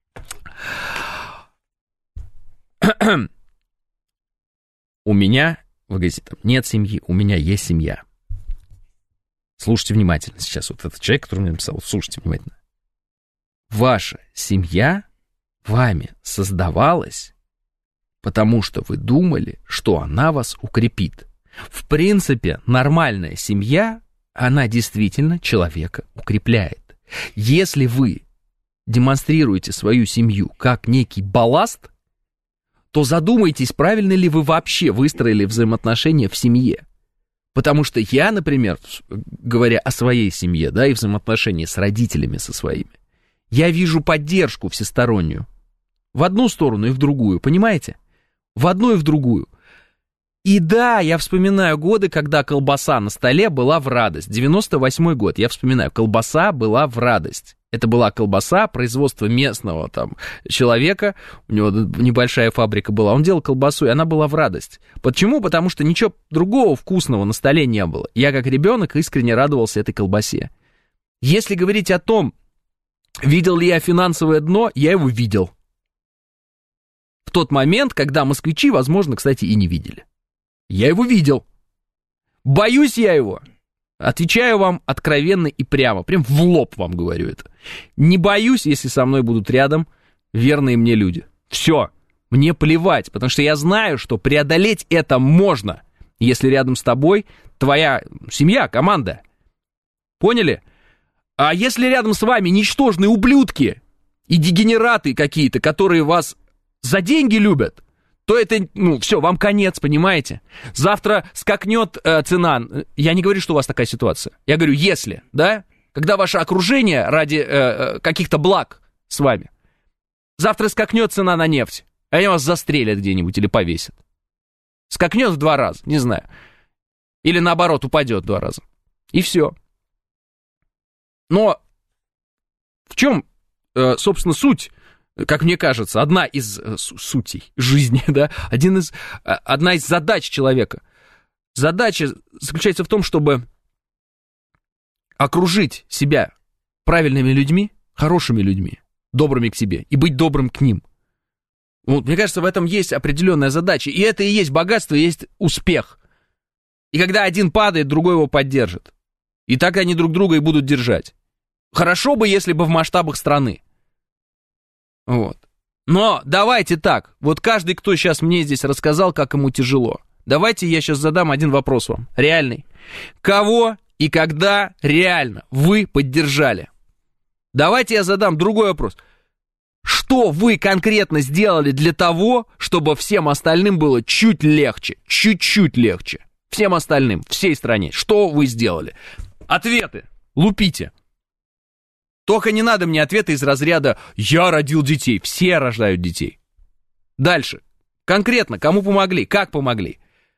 S2: У меня, вы говорите, там, нет семьи, у меня есть семья. Слушайте внимательно сейчас. Вот этот человек, который мне написал, слушайте внимательно. Ваша семья вами создавалась, потому что вы думали, что она вас укрепит. В принципе, нормальная семья, она действительно человека укрепляет. Если вы демонстрируете свою семью как некий балласт, то задумайтесь, правильно ли вы вообще выстроили взаимоотношения в семье. Потому что я, например, говоря о своей семье, да, и взаимоотношения с родителями со своими, я вижу поддержку всестороннюю. В одну сторону и в другую, понимаете? В одну и в другую. И да, я вспоминаю годы, когда колбаса на столе была в радость. девяносто восьмой год, я вспоминаю, колбаса была в радость. Это была колбаса, производство местного там человека, у него небольшая фабрика была, он делал колбасу, и она была в радость. Почему? Потому что ничего другого вкусного на столе не было. Я как ребенок искренне радовался этой колбасе. Если говорить о том, видел ли я финансовое дно, я его видел. В тот момент, когда москвичи, возможно, кстати, и не видели. Я его видел. Боюсь я его. Отвечаю вам откровенно и прямо. Прям в лоб вам говорю это. Не боюсь, если со мной будут рядом верные мне люди. Все. Мне плевать, потому что я знаю, что преодолеть это можно, если рядом с тобой твоя семья, команда. Поняли? А если рядом с вами ничтожные ублюдки и дегенераты какие-то, которые вас за деньги любят, то это, ну, все, вам конец, понимаете? Завтра скакнет э, цена. Я не говорю, что у вас такая ситуация. Я говорю, если, да, когда ваше окружение ради э, каких-то благ с вами, завтра скакнет цена на нефть, а они вас застрелят где-нибудь или повесят. Скакнет в два раза, не знаю. Или наоборот, упадет в два раза. И все. Но в чем, э, собственно, суть? Как мне кажется, одна из э, сутей жизни, да, один из, э, одна из задач человека. Задача заключается в том, чтобы окружить себя правильными людьми, хорошими людьми, добрыми к себе, и быть добрым к ним. Вот, мне кажется, в этом есть определенная задача, и это и есть богатство, и есть успех. И когда один падает, другой его поддержит. И так они друг друга и будут держать. Хорошо бы, если бы в масштабах страны. Вот. Но давайте так, вот каждый, кто сейчас мне здесь рассказал, как ему тяжело, давайте я сейчас задам один вопрос вам, реальный. Кого и когда реально вы поддержали? Давайте я задам другой вопрос. Что вы конкретно сделали для того, чтобы всем остальным было чуть легче, чуть-чуть легче? Всем остальным, всей стране. Что вы сделали? Ответы. Лупите. Только не надо мне ответы из разряда «я родил детей». Все рождают детей. Дальше. Конкретно, кому помогли, как помогли.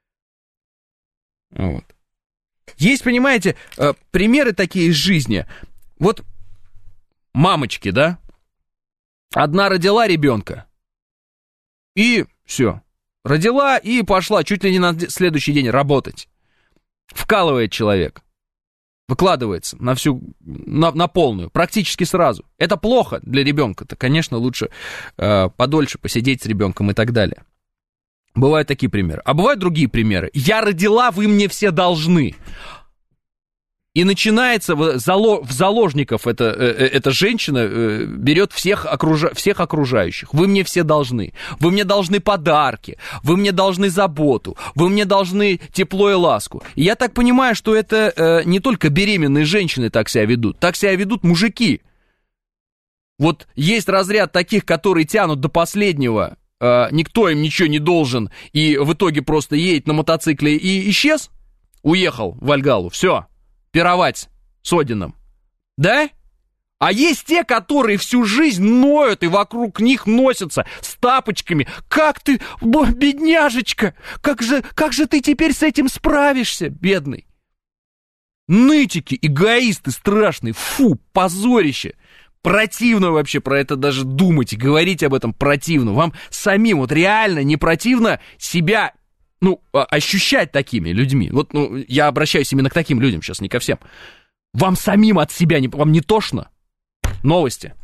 S2: Вот. Есть, понимаете, примеры такие из жизни. Вот мамочки, да? Одна родила ребенка. И все. Родила и пошла чуть ли не на следующий день работать. Вкалывает человек. Выкладывается на всю, на, на полную, практически сразу. Это плохо для ребенка-то. Конечно, лучше э, подольше посидеть с ребенком и так далее. Бывают такие примеры. А бывают другие примеры. Я родила, вы мне все должны. И начинается в, зало, в заложников эта, эта женщина берет всех, окружа, всех окружающих. Вы мне все должны. Вы мне должны подарки. Вы мне должны заботу. Вы мне должны тепло и ласку. И я так понимаю, что это э, не только беременные женщины так себя ведут. Так себя ведут мужики. Вот есть разряд таких, которые тянут до последнего. Э, никто им ничего не должен. И в итоге просто едет на мотоцикле и исчез. Уехал в Вальгаллу. Все. Пировать с Одином. Да? А есть те, которые всю жизнь ноют и вокруг них носятся с тапочками. Как ты, бедняжечка, как же, как же ты теперь с этим справишься, бедный? Нытики, эгоисты страшные. Фу, позорище. Противно вообще про это даже думать и говорить об этом противно. Вам самим вот реально не противно себя... Ну, ощущать такими людьми. Вот, ну, я обращаюсь именно к таким людям сейчас, не ко всем. Вам самим от себя, не, вам не тошно? Новости.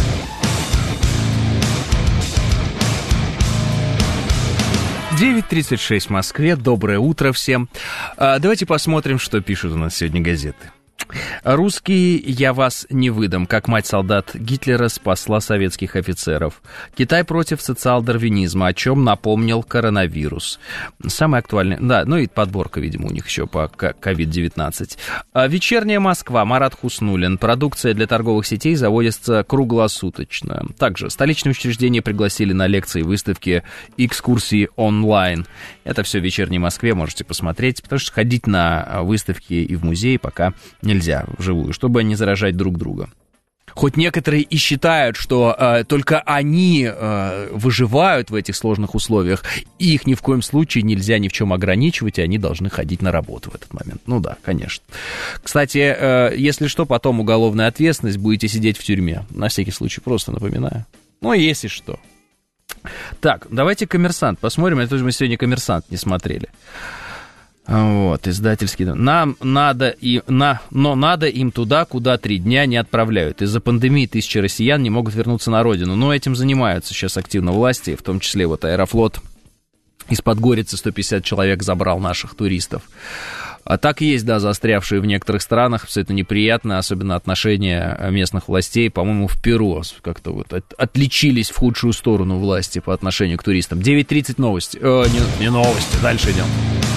S2: девять тридцать шесть в Москве. Доброе утро всем. А, давайте посмотрим, что пишут у нас сегодня газеты. Русские, я вас не выдам, как мать солдат Гитлера спасла советских офицеров. Китай против социал-дарвинизма, о чем напомнил коронавирус. Самое актуальное, да, ну и подборка, видимо, у них еще по ковид девятнадцать. Вечерняя Москва, Марат Хуснуллин. Продукция для торговых сетей заводится круглосуточно. Также столичные учреждения пригласили на лекции, выставки, экскурсии онлайн. Это все в вечерней Москве, можете посмотреть, потому что ходить на выставки и в музей пока нельзя вживую, чтобы не заражать друг друга. Хоть некоторые и считают, что э, только они э, выживают в этих сложных условиях, и их ни в коем случае нельзя ни в чем ограничивать, и они должны ходить на работу в этот момент. Ну да, конечно. Кстати, э, если что, потом уголовная ответственность, будете сидеть в тюрьме. На всякий случай, просто напоминаю. Ну, если что. Так, давайте «Коммерсант» посмотрим. Это мы сегодня «Коммерсант» не смотрели. Вот, издательский. Нам надо, и, на, но надо им туда, куда три дня не отправляют. Из-за пандемии тысячи россиян не могут вернуться на родину. Но этим занимаются сейчас активно власти, в том числе вот Аэрофлот из Подгорицы сто пятьдесят человек забрал наших туристов. А так есть, да, застрявшие в некоторых странах, все это неприятно, особенно отношения местных властей, по-моему, в Перу как-то вот от, отличились в худшую сторону власти по отношению к туристам. девять тридцать новости. Э, не, не новости, дальше идем.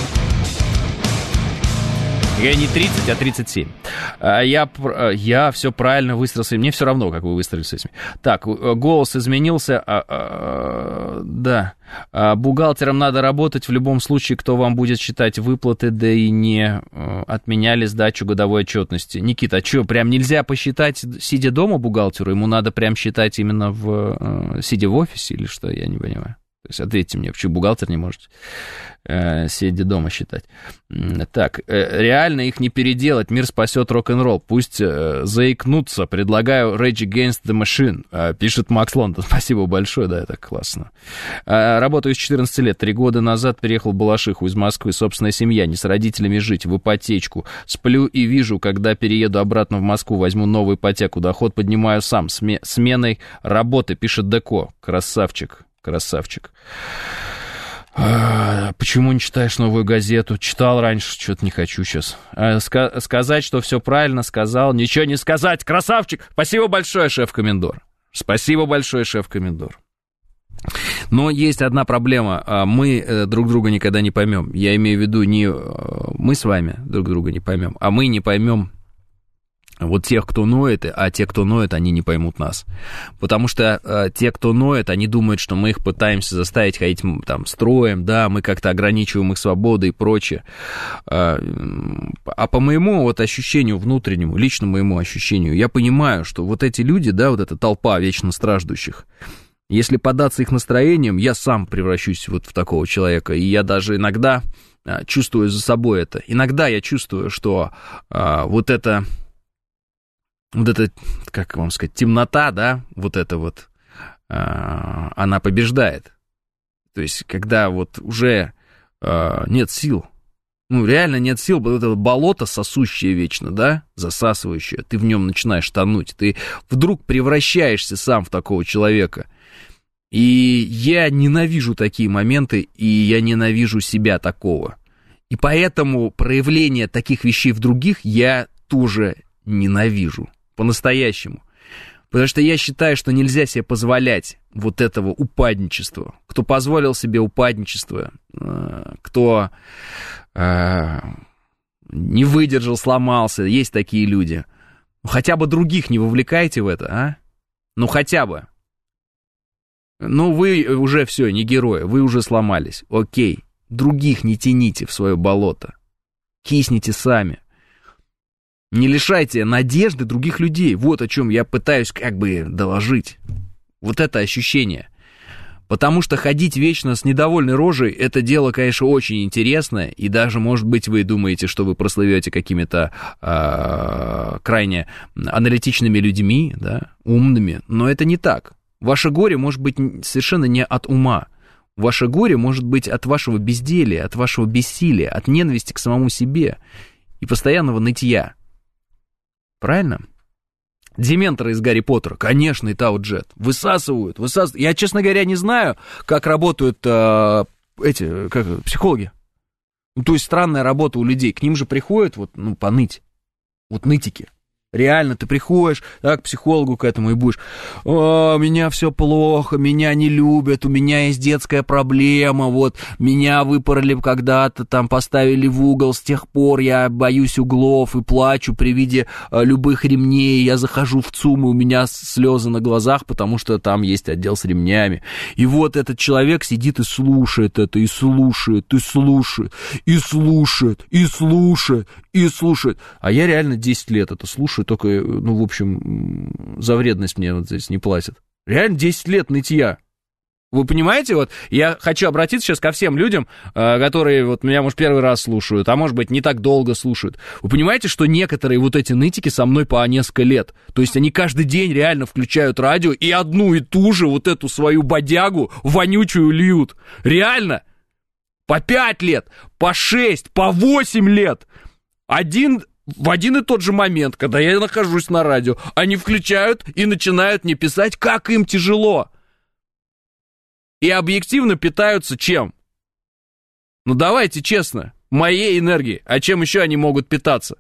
S2: Я не тридцать, а тридцать семь. Я, я все правильно выстроился. Мне все равно, как вы выстроились с этим. Так, голос изменился. А, а, да. А, бухгалтерам надо работать в любом случае, кто вам будет считать выплаты, да и не отменяли сдачу годовой отчетности. Никита, а что, прям нельзя посчитать, сидя дома бухгалтеру? Ему надо прям считать именно в, сидя в офисе или что? Я не понимаю. То есть ответьте мне, почему бухгалтер не может э, сидя дома считать. Так, э, реально их не переделать, мир спасет рок-н-ролл. Пусть э, заикнутся, предлагаю Rage Against the Machine, э, пишет Макс Лондон. Спасибо большое, да, это классно. Э, работаю с четырнадцати лет, три года назад переехал в Балашиху из Москвы, собственная семья, не с родителями жить, в ипотечку. Сплю и вижу, когда перееду обратно в Москву, возьму новую ипотеку, доход поднимаю сам, сме- сменой работы, пишет Деко, красавчик. Красавчик. А, почему не читаешь новую газету? Читал раньше, что-то не хочу сейчас. А, ска- сказать, что все правильно сказал, ничего не сказать. Красавчик! Спасибо большое, шеф-комендор. Спасибо большое, шеф-комендор. Но есть одна проблема. Мы друг друга никогда не поймем. Я имею в виду, не мы с вами друг друга не поймем, а мы не поймем вот тех, кто ноет, а те, кто ноет, они не поймут нас. Потому что э, те, кто ноет, они думают, что мы их пытаемся заставить ходить там строем, да, мы как-то ограничиваем их свободы и прочее. А, а по моему вот ощущению внутреннему, лично моему ощущению, я понимаю, что вот эти люди, да, вот эта толпа вечно страждущих, если поддаться их настроениям, я сам превращусь вот в такого человека, и я даже иногда а, чувствую за собой это. Иногда я чувствую, что а, вот это... Вот эта, как вам сказать, темнота, да, вот эта вот, э, она побеждает. То есть, когда вот уже э, нет сил, ну, реально нет сил, вот это болото сосущее вечно, да, засасывающее, ты в нем начинаешь тонуть, ты вдруг превращаешься сам в такого человека. И я ненавижу такие моменты, и я ненавижу себя такого. И поэтому проявление таких вещей в других я тоже ненавижу, по-настоящему. Потому что я считаю, что нельзя себе позволять вот этого упадничества. Кто позволил себе упадничество, кто э, не выдержал, сломался, есть такие люди. Хотя бы других не вовлекайте в это, а? Ну, хотя бы. Ну, вы уже все, не герои, вы уже сломались. Окей, других не тяните в свое болото. Кисните сами. Не лишайте надежды других людей. Вот о чем я пытаюсь как бы доложить. Вот это ощущение. Потому что ходить вечно с недовольной рожей, это дело, конечно, очень интересное. И даже, может быть, вы думаете, что вы прослывете какими-то э, крайне аналитичными людьми, да, умными. Но это не так. Ваше горе может быть совершенно не от ума. Ваше горе может быть от вашего безделия, от вашего бессилия, от ненависти к самому себе и постоянного нытья. Правильно? Дементоры из Гарри Поттера, конечно, и Тау Джет. Высасывают, высасывают. Я, честно говоря, не знаю, как работают э, эти, как, психологи. Ну, то есть странная работа у людей. К ним же приходят вот, ну, поныть. Вот нытики. Реально, ты приходишь, так, к психологу к этому и будешь: о, у меня все плохо, меня не любят, у меня есть детская проблема, вот, меня выпороли когда-то, там, поставили в угол, с тех пор я боюсь углов и плачу при виде а, любых ремней, я захожу в ЦУМ, и у меня слезы на глазах, потому что там есть отдел с ремнями. И вот этот человек сидит и слушает это, и слушает, и слушает, и слушает, и слушает, и слушает. А я реально десять лет это слушаю, только, ну, в общем, за вредность мне вот здесь не платят. Реально десять лет нытья. Вы понимаете, вот, я хочу обратиться сейчас ко всем людям, которые вот меня, может, первый раз слушают, а может быть, не так долго слушают. Вы понимаете, что некоторые вот эти нытики со мной по несколько лет, то есть они каждый день реально включают радио и одну и ту же вот эту свою бодягу вонючую льют. Реально. По пять лет, по шесть, по восемь лет. Один... В один и тот же момент, когда я нахожусь на радио, они включают и начинают мне писать, как им тяжело. И объективно питаются чем? Ну давайте честно, моей энергией. А чем еще они могут питаться?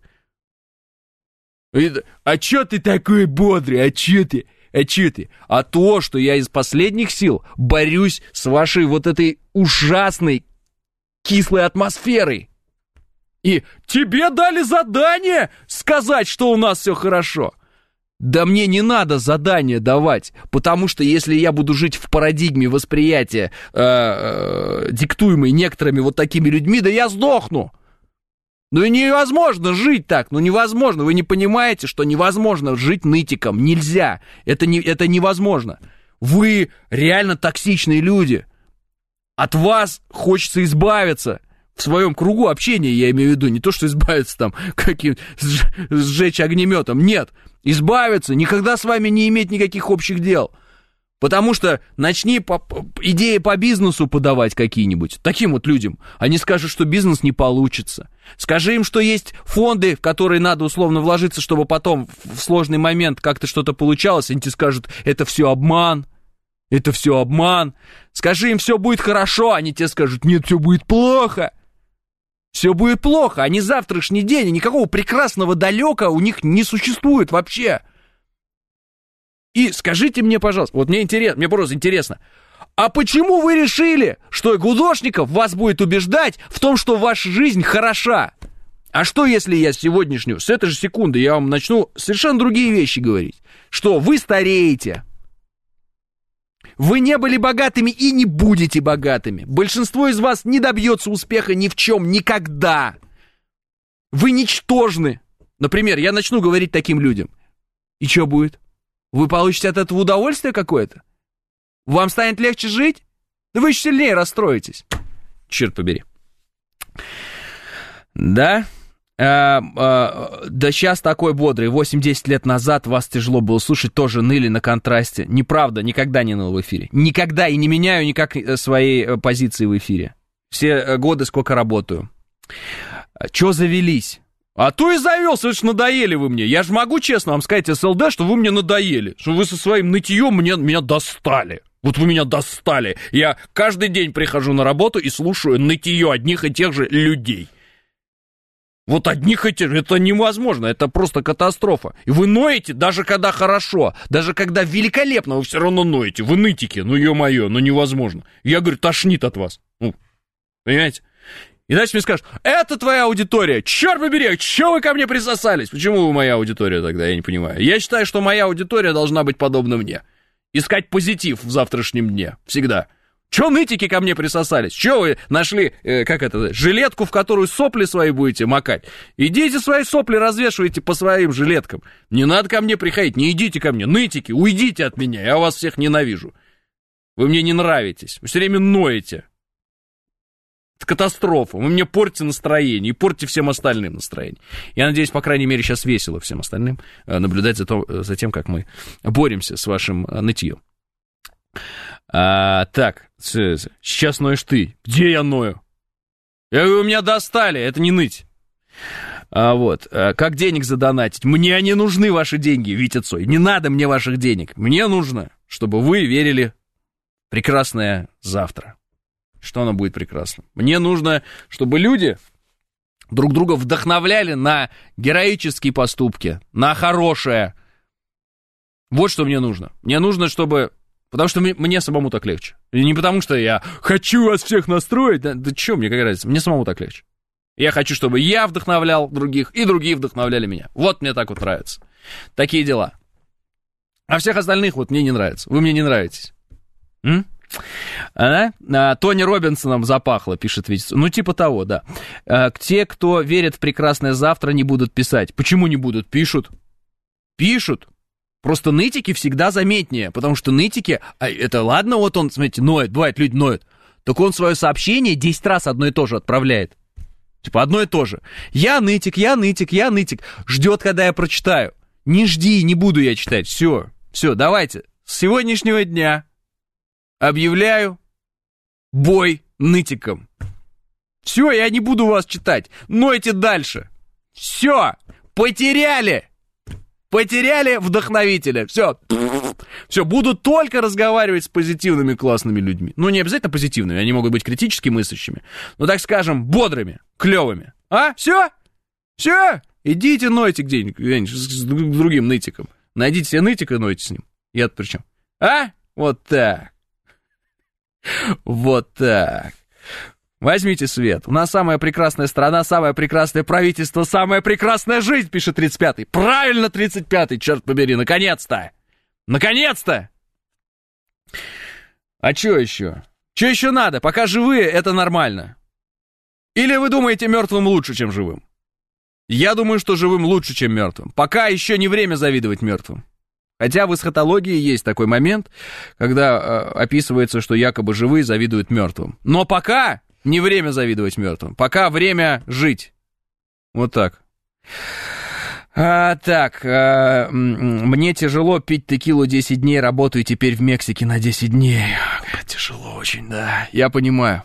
S2: И, а чё ты такой бодрый? А чё ты? А чё ты? А то, что я из последних сил борюсь с вашей вот этой ужасной кислой атмосферой. И тебе дали задание сказать, что у нас все хорошо. Да мне не надо задание давать, потому что если я буду жить в парадигме восприятия, э, э, диктуемой некоторыми вот такими людьми, да я сдохну. Ну и невозможно жить так, ну невозможно. Вы не понимаете, что невозможно жить нытиком, нельзя, это, не, это невозможно. Вы реально токсичные люди, от вас хочется избавиться. В своем кругу общения, я имею в виду, не то, что избавиться там, каким сжечь огнеметом, нет, избавиться, никогда с вами не иметь никаких общих дел, потому что начни по, идеи по бизнесу подавать какие-нибудь, таким вот людям, они скажут, что бизнес не получится, скажи им, что есть фонды, в которые надо условно вложиться, чтобы потом в сложный момент как-то что-то получалось, они тебе скажут, это все обман, это все обман, скажи им, все будет хорошо, они тебе скажут, нет, все будет плохо. Все будет плохо, они завтрашний день, и никакого прекрасного далека у них не существует вообще. И скажите мне, пожалуйста, вот мне интересно, мне просто интересно, а почему вы решили, что Гудошников вас будет убеждать в том, что ваша жизнь хороша? А что, если я сегодняшнюю, с этой же секунды я вам начну совершенно другие вещи говорить? Что вы стареете. Вы не были богатыми и не будете богатыми. Большинство из вас не добьется успеха ни в чем, никогда. Вы ничтожны. Например, я начну говорить таким людям. И что будет? Вы получите от этого удовольствие какое-то? Вам станет легче жить? Да вы еще сильнее расстроитесь. Черт побери. Да, А, а, да сейчас такой бодрый. восемь-десять лет назад вас тяжело было слушать, тоже ныли на контрасте. Неправда, никогда не ныл в эфире. Никогда и не меняю никак своей позиции в эфире. Все годы, сколько работаю. Чё завелись? А то и завелся, это ж надоели вы мне. Я же могу честно вам сказать, СЛД, что вы мне надоели. Что вы со своим нытьем мне, меня достали. Вот вы меня достали. Я каждый день прихожу на работу и слушаю нытье одних и тех же людей. Вот одних и тех же. Это невозможно, это просто катастрофа. И вы ноете, даже когда хорошо, даже когда великолепно, вы все равно ноете. Вы нытики, ну ё-моё, ну невозможно. Я говорю, тошнит от вас. Ну, понимаете? И дальше мне скажут, это твоя аудитория, черт побери, чё вы ко мне присосались? Почему вы моя аудитория тогда, я не понимаю. Я считаю, что моя аудитория должна быть подобна мне. Искать позитив в завтрашнем дне, всегда. Чё нытики ко мне присосались? Чё вы нашли, э, как это, жилетку, в которую сопли свои будете макать? Идите свои сопли развешивайте по своим жилеткам. Не надо ко мне приходить, не идите ко мне, нытики, уйдите от меня, я вас всех ненавижу. Вы мне не нравитесь, вы все время ноете. Это катастрофа. Вы мне портите настроение и портите всем остальным настроение. Я надеюсь, по крайней мере, сейчас весело всем остальным наблюдать за, то, за тем, как мы боремся с вашим нытьем. А, так, сейчас ноешь ты. Где я ною? Я говорю, меня достали, это не ныть. А, вот, а, как денег задонатить? Мне не нужны ваши деньги, Витя Цой. Не надо мне ваших денег. Мне нужно, чтобы вы верили в прекрасное завтра. Что оно будет прекрасно. Мне нужно, чтобы люди друг друга вдохновляли на героические поступки, на хорошее. Вот что мне нужно. Мне нужно, чтобы... Потому что мне самому так легче. И не потому, что я хочу вас всех настроить. Да, да что, мне какая разница? Мне самому так легче. Я хочу, чтобы я вдохновлял других, и другие вдохновляли меня. Вот мне так вот нравится. Такие дела. А всех остальных вот мне не нравится. Вы мне не нравитесь. М? А, а, Тони Робинсоном запахло, пишет Витя. Ну, типа того, да. А, те, кто верит в прекрасное завтра, не будут писать. Почему не будут? Пишут. Пишут. Просто нытики всегда заметнее, потому что нытики, а это ладно, вот он, смотрите, ноет, бывает, люди ноют, так он свое сообщение десять раз одно и то же отправляет. Типа одно и то же. Я нытик, я нытик, я нытик. Ждет, когда я прочитаю. Не жди, не буду я читать. Все, все, давайте. С сегодняшнего дня объявляю бой нытиком. Все, я не буду вас читать. Нойте дальше. Все, потеряли. Потеряли вдохновителя. Все. Все, буду только разговаривать с позитивными классными людьми. Ну, не обязательно позитивными, они могут быть критически мыслящими. Но, так скажем, бодрыми, клевыми. А? Все? Все? Идите нойте где-нибудь, где-нибудь с другим нытиком. Найдите себе нытика и нойте с ним. Я-то при чем? А? Вот так. Вот так. Возьмите свет. У нас самая прекрасная страна, самое прекрасное правительство, самая прекрасная жизнь, пишет тридцать пятый. Правильно, тридцать пятый, черт побери, наконец-то. Наконец-то. А что еще? Что еще надо? Пока живые, это нормально. Или вы думаете, мертвым лучше, чем живым? Я думаю, что живым лучше, чем мертвым. Пока еще не время завидовать мертвым. Хотя в эсхатологии есть такой момент, когда э, описывается, что якобы живые завидуют мертвым. Но пока не время завидовать мертвым. Пока время жить. Вот так. А, так, а, мне тяжело пить текилу десять дней, работаю теперь в Мексике на десять дней. Тяжело очень, да. Я понимаю.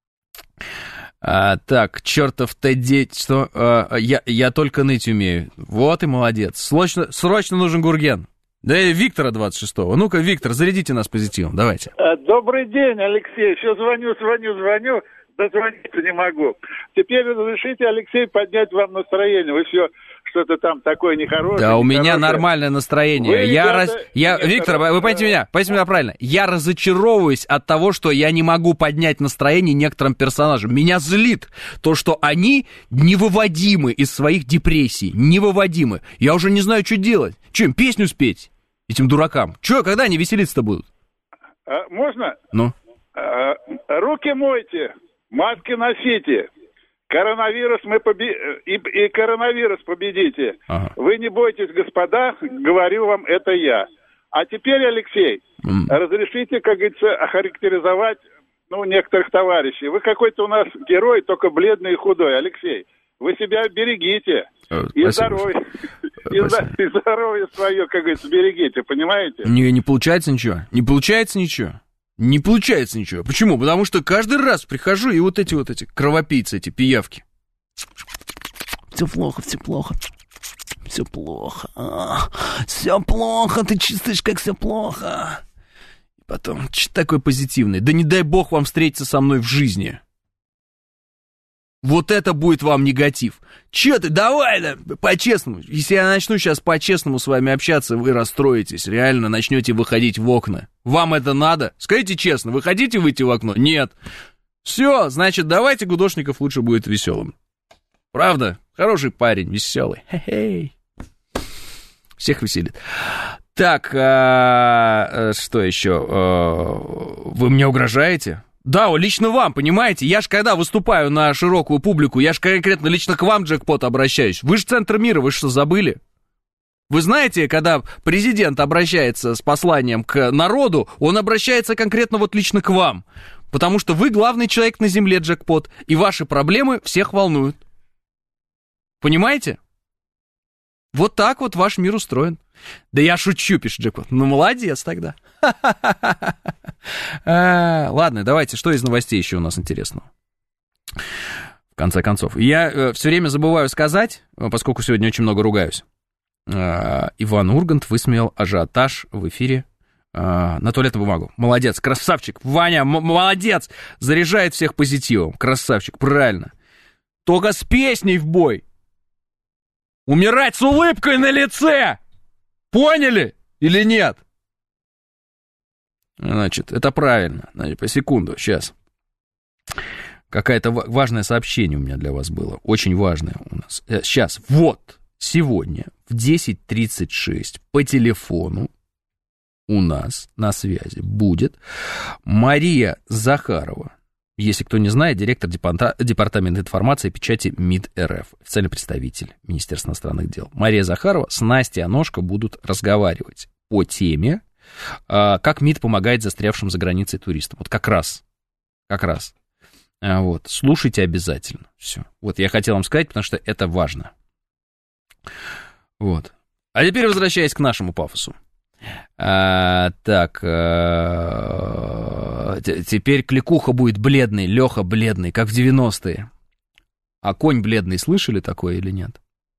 S2: А, так, чертов Т девять, что? А, я, я только ныть умею. Вот и молодец. Срочно, срочно нужен Гурген. Да и Виктора двадцать шестого. Ну-ка, Виктор, зарядите нас позитивом, давайте.
S10: Добрый день, Алексей. Все звоню, звоню, звоню, дозвониться не могу. Теперь разрешите, Алексей, поднять вам настроение. Вы все что-то там такое нехорошее.
S2: Да, у
S10: нехорошее.
S2: меня нормальное настроение. Вы, я, ребята, раз... я... Виктор, вы поймите меня, поймите меня правильно. Я разочаровываюсь от того, что я не могу поднять настроение некоторым персонажам. Меня злит то, что они невыводимы из своих депрессий. Невыводимы. Я уже не знаю, что делать. Что, им песню спеть? Этим дуракам. Че, когда они веселиться-то будут?
S10: А, можно?
S2: Ну?
S10: А, руки мойте, маски носите. Коронавирус мы побе... и, и коронавирус победите. Ага. Вы не бойтесь, господа, говорю вам, это я. А теперь, Алексей, mm. разрешите, как говорится, охарактеризовать, ну, некоторых товарищей. Вы какой-то у нас герой, только бледный и худой, Алексей. вы себя берегите.
S11: Э,
S10: и
S11: спасибо.
S10: здоровье. И, и здоровье свое, как говорится, берегите, понимаете?
S11: Не, не получается ничего. Не получается ничего. Не получается ничего. Почему? Потому что каждый раз прихожу, и вот эти вот эти кровопийцы, эти пиявки. Все плохо, все плохо. Все плохо. А, все плохо, ты чувствуешь, как все плохо. И потом, что такое позитивное? Да не дай бог вам встретиться со мной в жизни. Вот это будет вам негатив. Че ты, давай, да, по-честному. Если я начну сейчас по-честному с вами общаться, вы расстроитесь, реально начнете выходить в окна. Вам это надо? Скажите честно, вы хотите выйти в окно? Нет. Все, значит, давайте Гудошников лучше будет веселым. Правда? Хороший парень, веселый. Хе-хей. Всех веселит. Так, а, что еще? А, вы мне угрожаете? Да, лично вам, понимаете? Я ж когда выступаю на широкую публику, я ж конкретно лично к вам, джекпот, обращаюсь. Вы же центр мира, вы что, забыли? Вы знаете, когда президент обращается с посланием к народу, он обращается конкретно вот лично к вам. Потому что вы главный человек на земле, джекпот, и ваши проблемы всех волнуют. Понимаете? Вот так вот ваш мир устроен. Да я шучу, пишет джекпот. Ну, молодец тогда. А, ладно, давайте, что из новостей еще у нас интересного? В конце концов. Я э, все время забываю сказать, поскольку сегодня очень много ругаюсь. Э, Иван Ургант высмеял ажиотаж в эфире э, на туалетную бумагу. Молодец, красавчик. Ваня, м- молодец. Заряжает всех позитивом. Красавчик, правильно. Только с песней в бой. Умирать с улыбкой на лице. Поняли или нет? Значит, это правильно. Значит, по секунду, сейчас. Какое-то важное сообщение у меня для вас было. Очень важное у нас. Сейчас, вот, сегодня в десять тридцать шесть по телефону у нас на связи будет Мария Захарова. Если кто не знает, директор Департамента информации и печати МИД РФ, официальный представитель Министерства иностранных дел. Мария Захарова с Настей Аношко будут разговаривать по теме, как МИД помогает застрявшим за границей туристам. Вот как раз, как раз. Вот, слушайте обязательно. Все. Вот я хотел вам сказать, потому что это важно. Вот. А теперь возвращаясь к нашему пафосу. А, так, а, теперь кликуха будет бледный, Леха бледный, как в девяностые. А конь бледный, слышали такое или нет?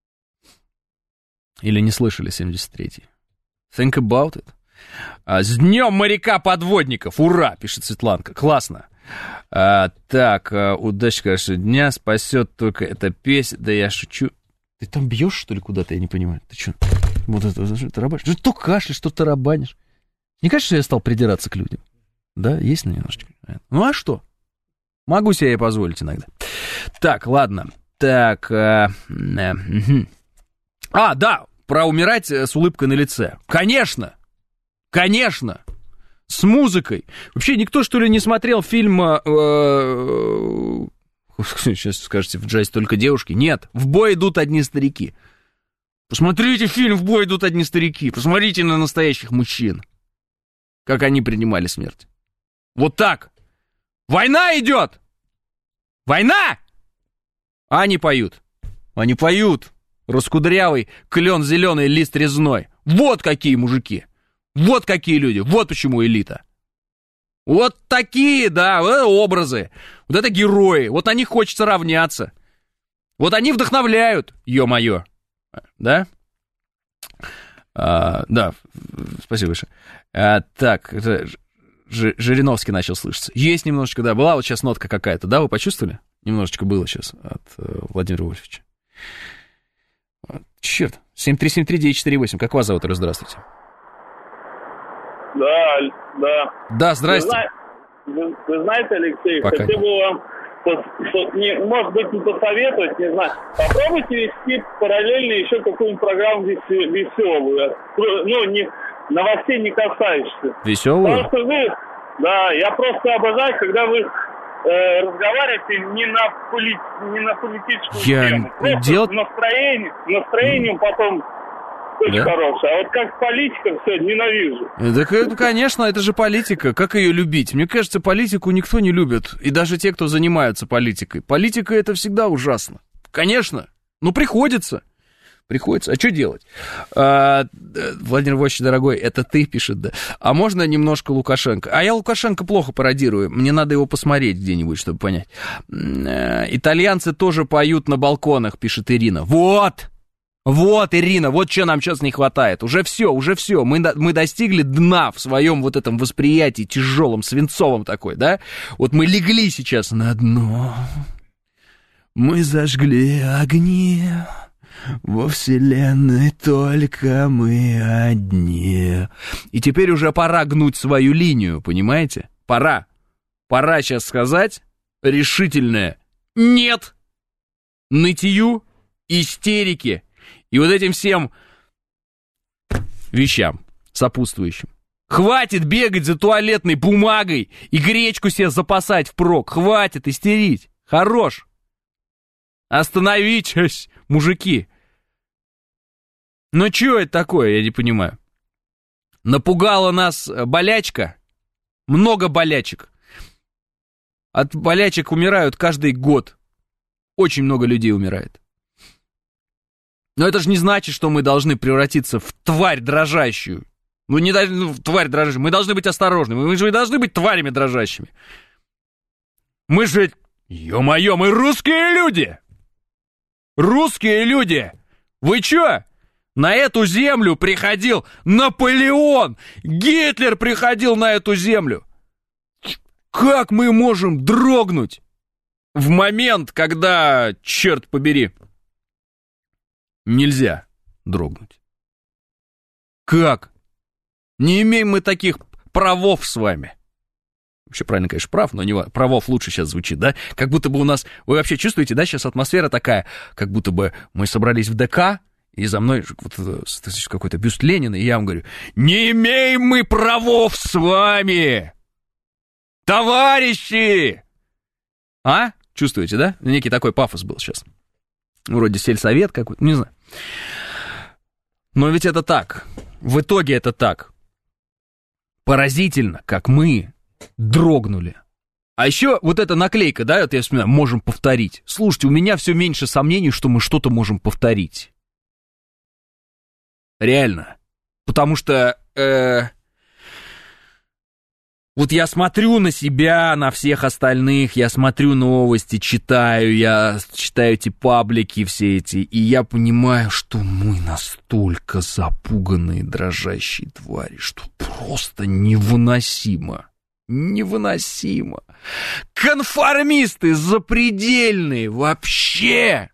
S11: Или не слышали семьдесят третий? Think about it. А, с днем моряка-подводников, ура, пишет Светланка, классно. А, так, а, удачи, конечно, дня спасет только эта песня, да я шучу. Ты там бьешь, что ли, куда-то, я не понимаю, ты что? Вот это, что тарабанишь? Что то кашляешь, что тарабанишь. Не кажется, что я стал придираться к людям? Да, есть немножечко. Ну, а что? Могу себе позволить иногда. Так, ладно. Так. Э, э, э. А, да, про умирать с улыбкой на лице. Конечно! Конечно! С музыкой. Вообще никто, что ли, не смотрел фильм... Э, э, сейчас скажете, в джазе только девушки. Нет, в бой идут одни старики. Посмотрите фильм «В бой идут одни старики». Посмотрите на настоящих мужчин. Как они принимали смерть. Вот так. Война идет. Война! А они поют. Они поют. Раскудрявый, клен зеленый, лист резной. Вот какие мужики. Вот какие люди. Вот почему элита. Вот такие, да, вот это образы. Вот это герои. Вот на них хочется равняться. Вот они вдохновляют, ё-моё. Да? А, да, спасибо большое. А, так, Ж, Жириновский начал слышаться. Есть немножечко, да, была вот сейчас нотка какая-то, да, вы почувствовали? Немножечко было сейчас от э, Владимира Вольфовича. Черт, семь три семь три девять четыре восемь, как вас зовут? Здравствуйте.
S12: Да, да.
S11: Да, здрасте.
S12: Вы, вы, вы знаете, Алексей,
S11: Пока
S12: хотел бы вам... Не, может быть, не посоветовать, не знаю. Попробуйте вести параллельно еще какую-нибудь программу веселую. Ну, не, новостей не касаешься.
S11: Веселую?
S12: Потому что вы, да, я просто обожаю, когда вы э, разговариваете не на, поли, не на политическую
S11: я
S12: тему. Просто
S11: дел...
S12: настроение, настроением потом очень да? хорошее. А вот как политика, все, ненавижу.
S11: Так, ну, конечно, это же политика. Как ее любить? Мне кажется, политику никто не любит. И даже те, кто занимаются политикой. Политика — это всегда ужасно. Конечно. Ну, приходится. Приходится. А что делать? А, Владимир Владимирович, дорогой, это ты, пишет, да. А можно немножко Лукашенко? А я Лукашенко плохо пародирую. Мне надо его посмотреть где-нибудь, чтобы понять. Итальянцы тоже поют на балконах, пишет Ирина. Вот! Вот, Ирина, вот что нам сейчас не хватает. Уже все, уже все. Мы, мы достигли дна в своем вот этом восприятии тяжелом, свинцовом такой, да? Вот мы легли сейчас на дно. Мы зажгли огни. Во вселенной только мы одни. И теперь уже пора гнуть свою линию, понимаете? Пора. Пора сейчас сказать решительное «нет» нытью, истерике и вот этим всем вещам сопутствующим. Хватит бегать за туалетной бумагой и гречку себе запасать впрок. Хватит истерить. Хорош. Остановитесь, мужики. Ну, что это такое, я не понимаю. Напугала нас болячка. Много болячек. От болячек умирают каждый год. Очень много людей умирает. Но это же не значит, что мы должны превратиться в тварь дрожащую. Ну, не ну, в тварь дрожащую. Мы должны быть осторожны. Мы же не должны быть тварями дрожащими. Мы же, ё-моё, мы русские люди! Русские люди! Вы чё? На эту землю приходил Наполеон! Гитлер приходил на эту землю! Как мы можем дрогнуть в момент, когда, черт побери, нельзя дрогнуть? Как? Не имеем мы таких правов с вами. Вообще, правильно, конечно, прав, но не правов лучше сейчас звучит, да? Как будто бы у нас... Вы вообще чувствуете, да, сейчас атмосфера такая, как будто бы мы собрались в ДК, и за мной вот, какой-то бюст Ленина, и я вам говорю, не имеем мы правов с вами, товарищи! А? Чувствуете, да? Некий такой пафос был сейчас. Вроде сельсовет какой-то, не знаю. Но ведь это так. В итоге это так. Поразительно, как мы дрогнули. А еще вот эта наклейка, да, вот я вспоминаю, можем повторить. Слушайте, у меня все меньше сомнений, что мы что-то можем повторить. Реально. Потому что э, вот я смотрю на себя, на всех остальных, я смотрю новости, читаю, я читаю эти паблики все эти, и я понимаю, что мы настолько запуганные, дрожащие твари, что просто невыносимо. Невыносимо. Конформисты запредельные вообще.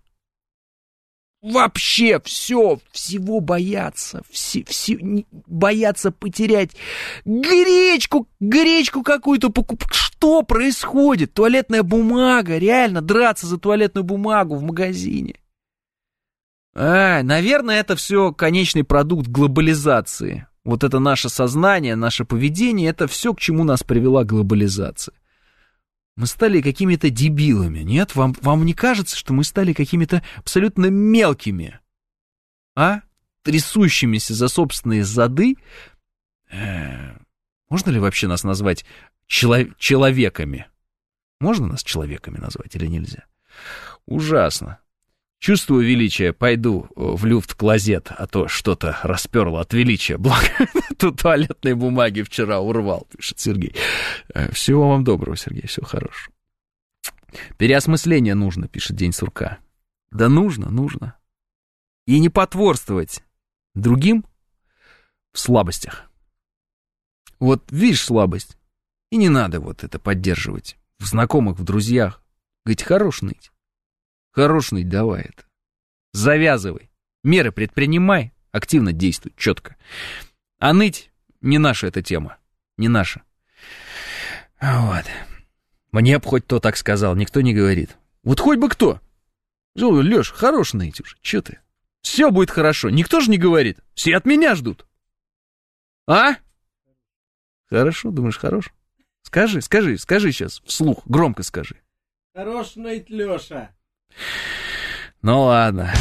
S11: Вообще все, всего боятся, все, все, боятся потерять гречку, гречку какую-то покупать. Что происходит? Туалетная бумага, реально драться за туалетную бумагу в магазине. А, наверное, это все конечный продукт глобализации. Вот это наше сознание, наше поведение, это все, к чему нас привела глобализация. Мы стали какими-то дебилами, нет? Вам, вам не кажется, что мы стали какими-то абсолютно мелкими, а? Трясущимися за собственные зады? Э-э- можно ли вообще нас назвать чело- человеками? Можно нас человеками назвать или нельзя? Ужасно. Чувствую величие, пойду в люфт-клозет, а то что-то расперло от величия. Благо, тут туалетной бумаги вчера урвал, пишет Сергей. Всего вам доброго, Сергей, всего хорошего. Переосмысление нужно, пишет День сурка. Да нужно, нужно. И не потворствовать другим в слабостях. Вот видишь слабость, и не надо вот это поддерживать в знакомых, в друзьях. Говорить, хорош ныть. Хорош ныть, давай это. Завязывай. Меры предпринимай, активно действуй, четко. А ныть не наша эта тема. Не наша. Вот. Мне б хоть кто так сказал, никто не говорит. Вот хоть бы кто. Леш, хорош ныть уже, че ты? Все будет хорошо, никто же не говорит. Все от меня ждут. А? Хорошо, думаешь, хорош? Скажи, скажи, скажи сейчас, вслух, громко скажи.
S13: Хорош ныть, Леша.
S11: Ну ладно.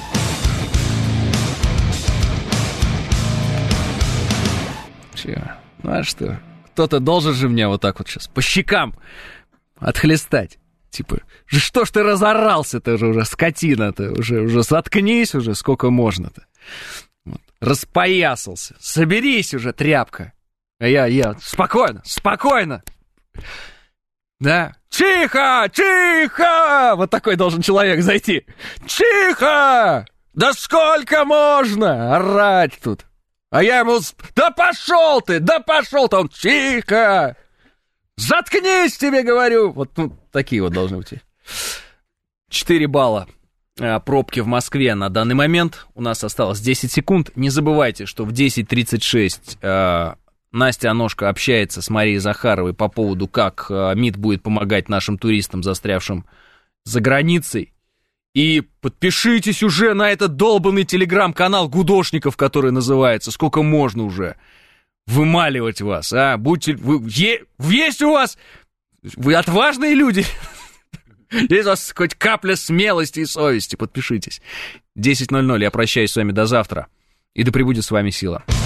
S11: Че? Ну а что? Кто-то должен же меня вот так вот сейчас по щекам отхлестать. Типа, что ж ты разорался-то уже, уже скотина-то, уже, уже заткнись уже, сколько можно-то. Вот. Распоясался. Соберись уже, тряпка. А я, я, спокойно, спокойно. Да. Тихо, тихо! Вот такой должен человек зайти. Тихо! Да сколько можно орать тут? А я ему, да пошел ты, да пошел ты, он, тихо! Заткнись, тебе говорю! Вот ну, такие вот должны быть. Четыре балла а, пробки в Москве на данный момент. У нас осталось десять секунд. Не забывайте, что в десять тридцать шесть а, Настя Аношка общается с Марией Захаровой по поводу, как а, МИД будет помогать нашим туристам, застрявшим за границей. И подпишитесь уже на этот долбанный телеграм-канал гудошников, который называется. Сколько можно уже вымаливать вас, а? Будьте... Вы, е, есть у вас... Вы отважные люди. Есть у вас хоть капля смелости и совести. Подпишитесь. десять ноль ноль. Я прощаюсь с вами до завтра. И да пребудет с вами сила.